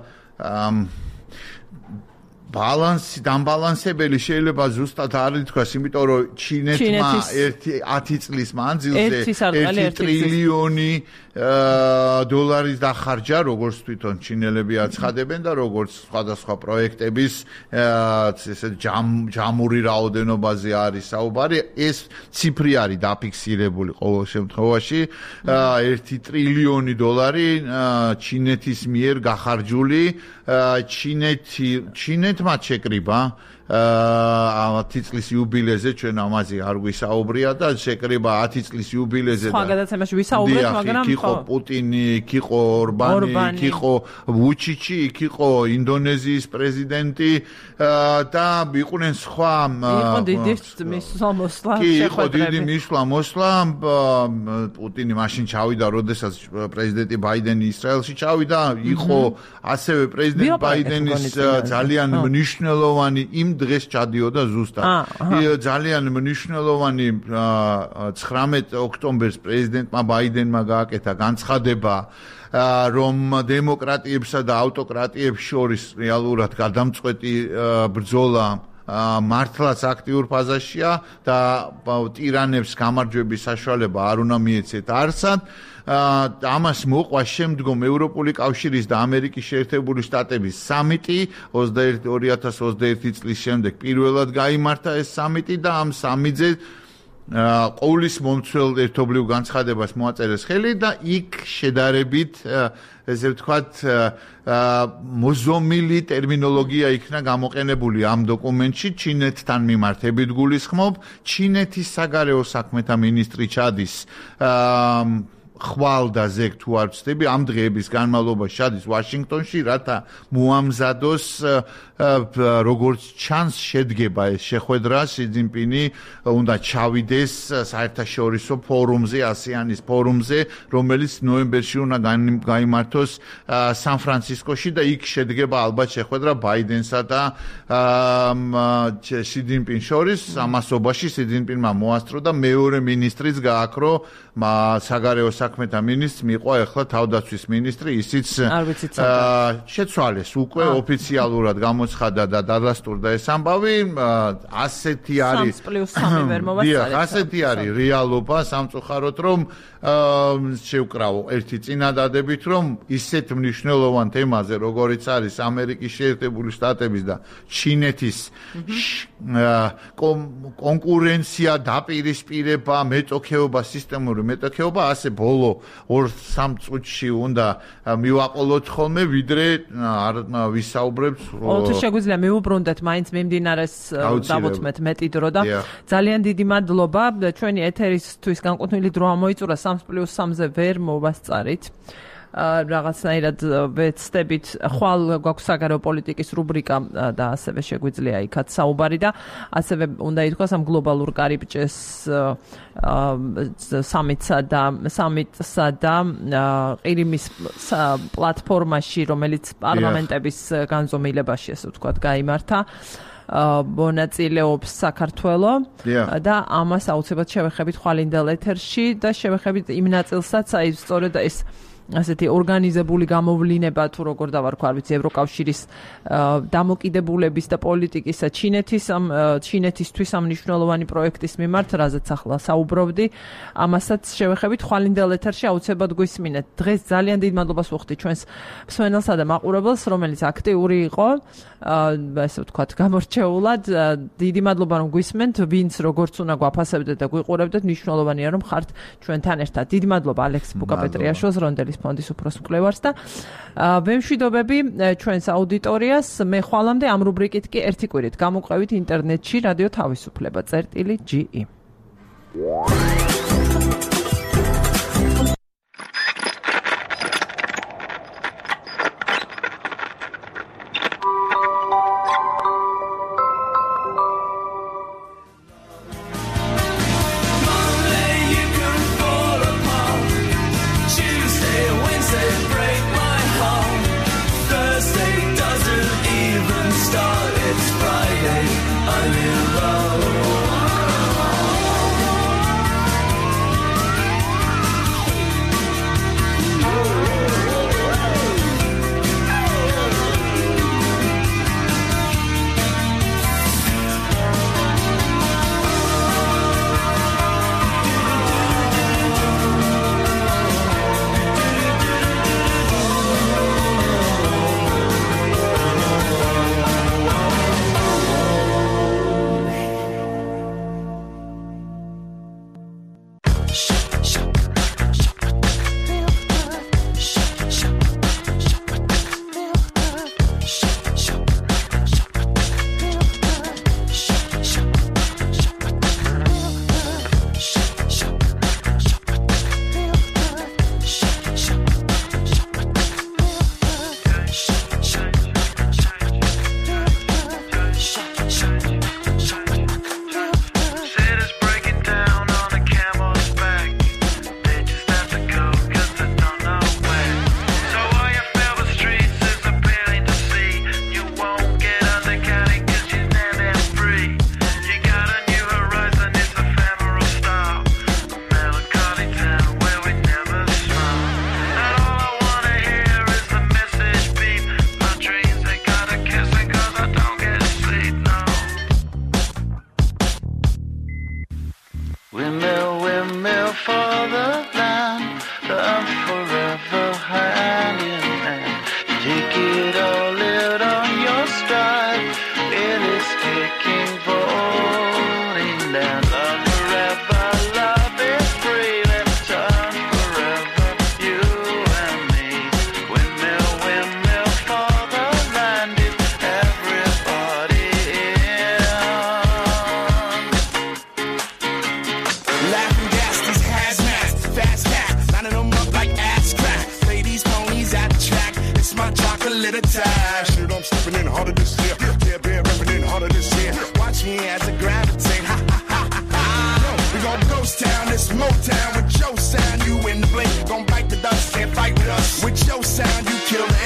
ბალანსი, დამბალანსებელი შეიძლება ზუსტად არ ითქვას, იმიტომ რომ ჩინეთმა ერთი ათი წლის მანძილზე ერთი ტრილიონი დოლარის დახარჯა, როგორც თვითონ ჩინელები აცხადებენ და როგორც სხვადასხვა პროექტების ესე ჯამური რაოდენობაზე არის საუბარი. ეს ციფრი არის დაფიქსირებული ყოველ შემთხვევაში. ერთი ტრილიონი დოლარი ჩინეთის მიერ გახარჯული. ჩინეთი ჩინეთმა შეკრიბა ათი წლის იუბილეზე, ჩვენ ამაზე არ გვისაუბრია და შეკრიბა ათი წლის იუბილეზე და სხვა გადაცემაში ვისაუბრეთ, მაგრამ იქ იყო პუტინი, იქ იყო ორბანი, იქ იყო ვუჩიჩი, იქ იყო ინდონეზიის პრეზიდენტი და იყვნენ სხვა იყო დიდი მისვლა კი იყო დიდი მისვლა მოსვლა. პუტინი მაშინ ჩავიდა, როდესაც პრეზიდენტი ბაიდენი ისრაელში ჩავიდა, იყო ასევე პრეზიდენტ ბაიდენის ძალიან მნიშვნელოვანი იმ დღეს ჩადიოდა ზუსტად. ძალიან მნიშვნელოვანი ცხრამეტ ოქტომბერს პრეზიდენტმა ბაიდენმა გააკეთა განცხადება, რომ დემოკრატიებსა და ავტოკრატიებს შორის რეალურად გადამწყვეტი ბრძოლა მართლაც აქტიურ ფაზაშია და ტირანებს გამარჯვების საშუალება არ უნდა მიეცეთ არსად. ამას მოყვა შემდგომ ევროპული კავშირის და ამერიკის შეერთებული შტატების სამიტი ორი ათას ოცდაერთი წლის შემდეგ პირველად გაიმართა ეს სამიტი და ამ სამიტზე ყოვლის მომცველ ერთობლივ განცხადებას მოაწერეს ხელი და იქ შედარებით ესე ვთქვათ მოზომილი ტერმინოლოგია იქნა გამოყენებული ამ დოკუმენტში. ჩინეთთან მიმართებით გულისხმობ, ჩინეთის საგარეო საქმეთა მინისტრი ჩადის ხვალ და ზეგ თუ არ ვცდები, ამ დღეების განმავლობაში ჩადის ვაშინგტონში, რათა მოამზადოს როგორც ჩანს შედგება ეს შეხვედრა. ში ძინპინი უნდა ჩავიდეს საერთაშორისო ფორუმზე, ასიანის ფორუმზე, რომელიც ნოემბერში უნდა გაიმართოს სან-ფრანცისკოში და იქ შედგება ალბათ შეხვედრა ბაიდენსა და ში ძინპინს შორის. ამასობაში ში ძინპინმა მოასწრო და მეორე მინისტრიც გააქრო, საგარეო საქმეთა მინისტრს მიყვა ახლა თავდაცვის მინისტრი, ისიც შეცვალეს უკვე ოფიციალურად გამოცხადა და დადასტურდა ეს ამბავი. ასეთი არის ასეთი არის რეალობა სამწუხაროდ, რომ შევკრავო ერთი წინადადებით, რომ ისეთ მნიშვნელოვან თემაზე, როგორიც არის ამერიკის შეერთებული შტატების და ჩინეთის კონკურენცია, დაპირისპირება, მეტოქეობა, სისტემური სოციალური მეტოქეობა, ასე ბოლო ორ სამ წუთში უნდა მივაყოლოთ ხოლმე, ვიდრე არ ვისაუბრებთ. თუ შეგვიძლია მივუბრუნდეთ მაინც მიმდინარეს დავუთმეთ მეტი დრო და ძალიან დიდი მადლობა. ჩვენი ეთერისთვის განკუთვნილი დრო ამოიწურა სამს პლუს სამზე ვერ მოვასწარით. რაღაცნაირად ვეცდებით, ხვალ გვაქვს საგარეო პოლიტიკის რუბრიკა და ასევე შეგვიძლია იქაც საუბარი და ასევე უნდა ითქვას ამ გლობალურ კარიბჭეს სამიტსა და სამიტსა და ყირიმის პლატფორმაში, რომელიც პარლამენტების განზომილებაში, ასე ვთქვათ, გაიმართა. მონაწილეობს საქართველო და ამას აუცილებლად შევეხებით ხვალინდელ ეთერში და შევეხებით იმ ნაწილსაც, აი სწორედ ეს ასეთი ორგანიზებული გამოვლინება თუ როგორ დავარქვა, არ ვიცი, ევროკავშირის დამოკიდებულების და პოლიტიკის ჩინეთის ამ ჩინეთისთვის ამ მნიშვნელოვანი პროექტის მიმართ, რაზეც ახლა საუბრობდი, ამასაც შევეხებით ხვალინდელ ეთერში, აუცილებლად გვისმინეთ. დღეს ძალიან დიდ მადლობას ვუხდი ჩვენს მსმენელსა და მაყურებელს, რომელიც აქტიური იყო, ასე ვთქვათ, გამორჩეულად. დიდი მადლობა რომ გვისმენთ, ვინც როგორც უნდა გვაფასებდეთ და გვიყურებდეთ, მნიშვნელოვანია რომ ხართ ჩვენთან ერთად. დიდი მადლობა ალექს ბუკაპეტრიაშვილს, რონდელის ფონდის უფროს მკვლევარს და ვემშვიდობები ჩვენს აუდიტორიას. მე ხვალამდე ამ რუბრიკით კი ერთი კვირით გამოყვებით ინტერნეტში რადიო თავისუფლება წერტილი ჯი ი. Motown with your sound, you in the blink, gon' bite the dust, can't fight with us. With your sound, you kill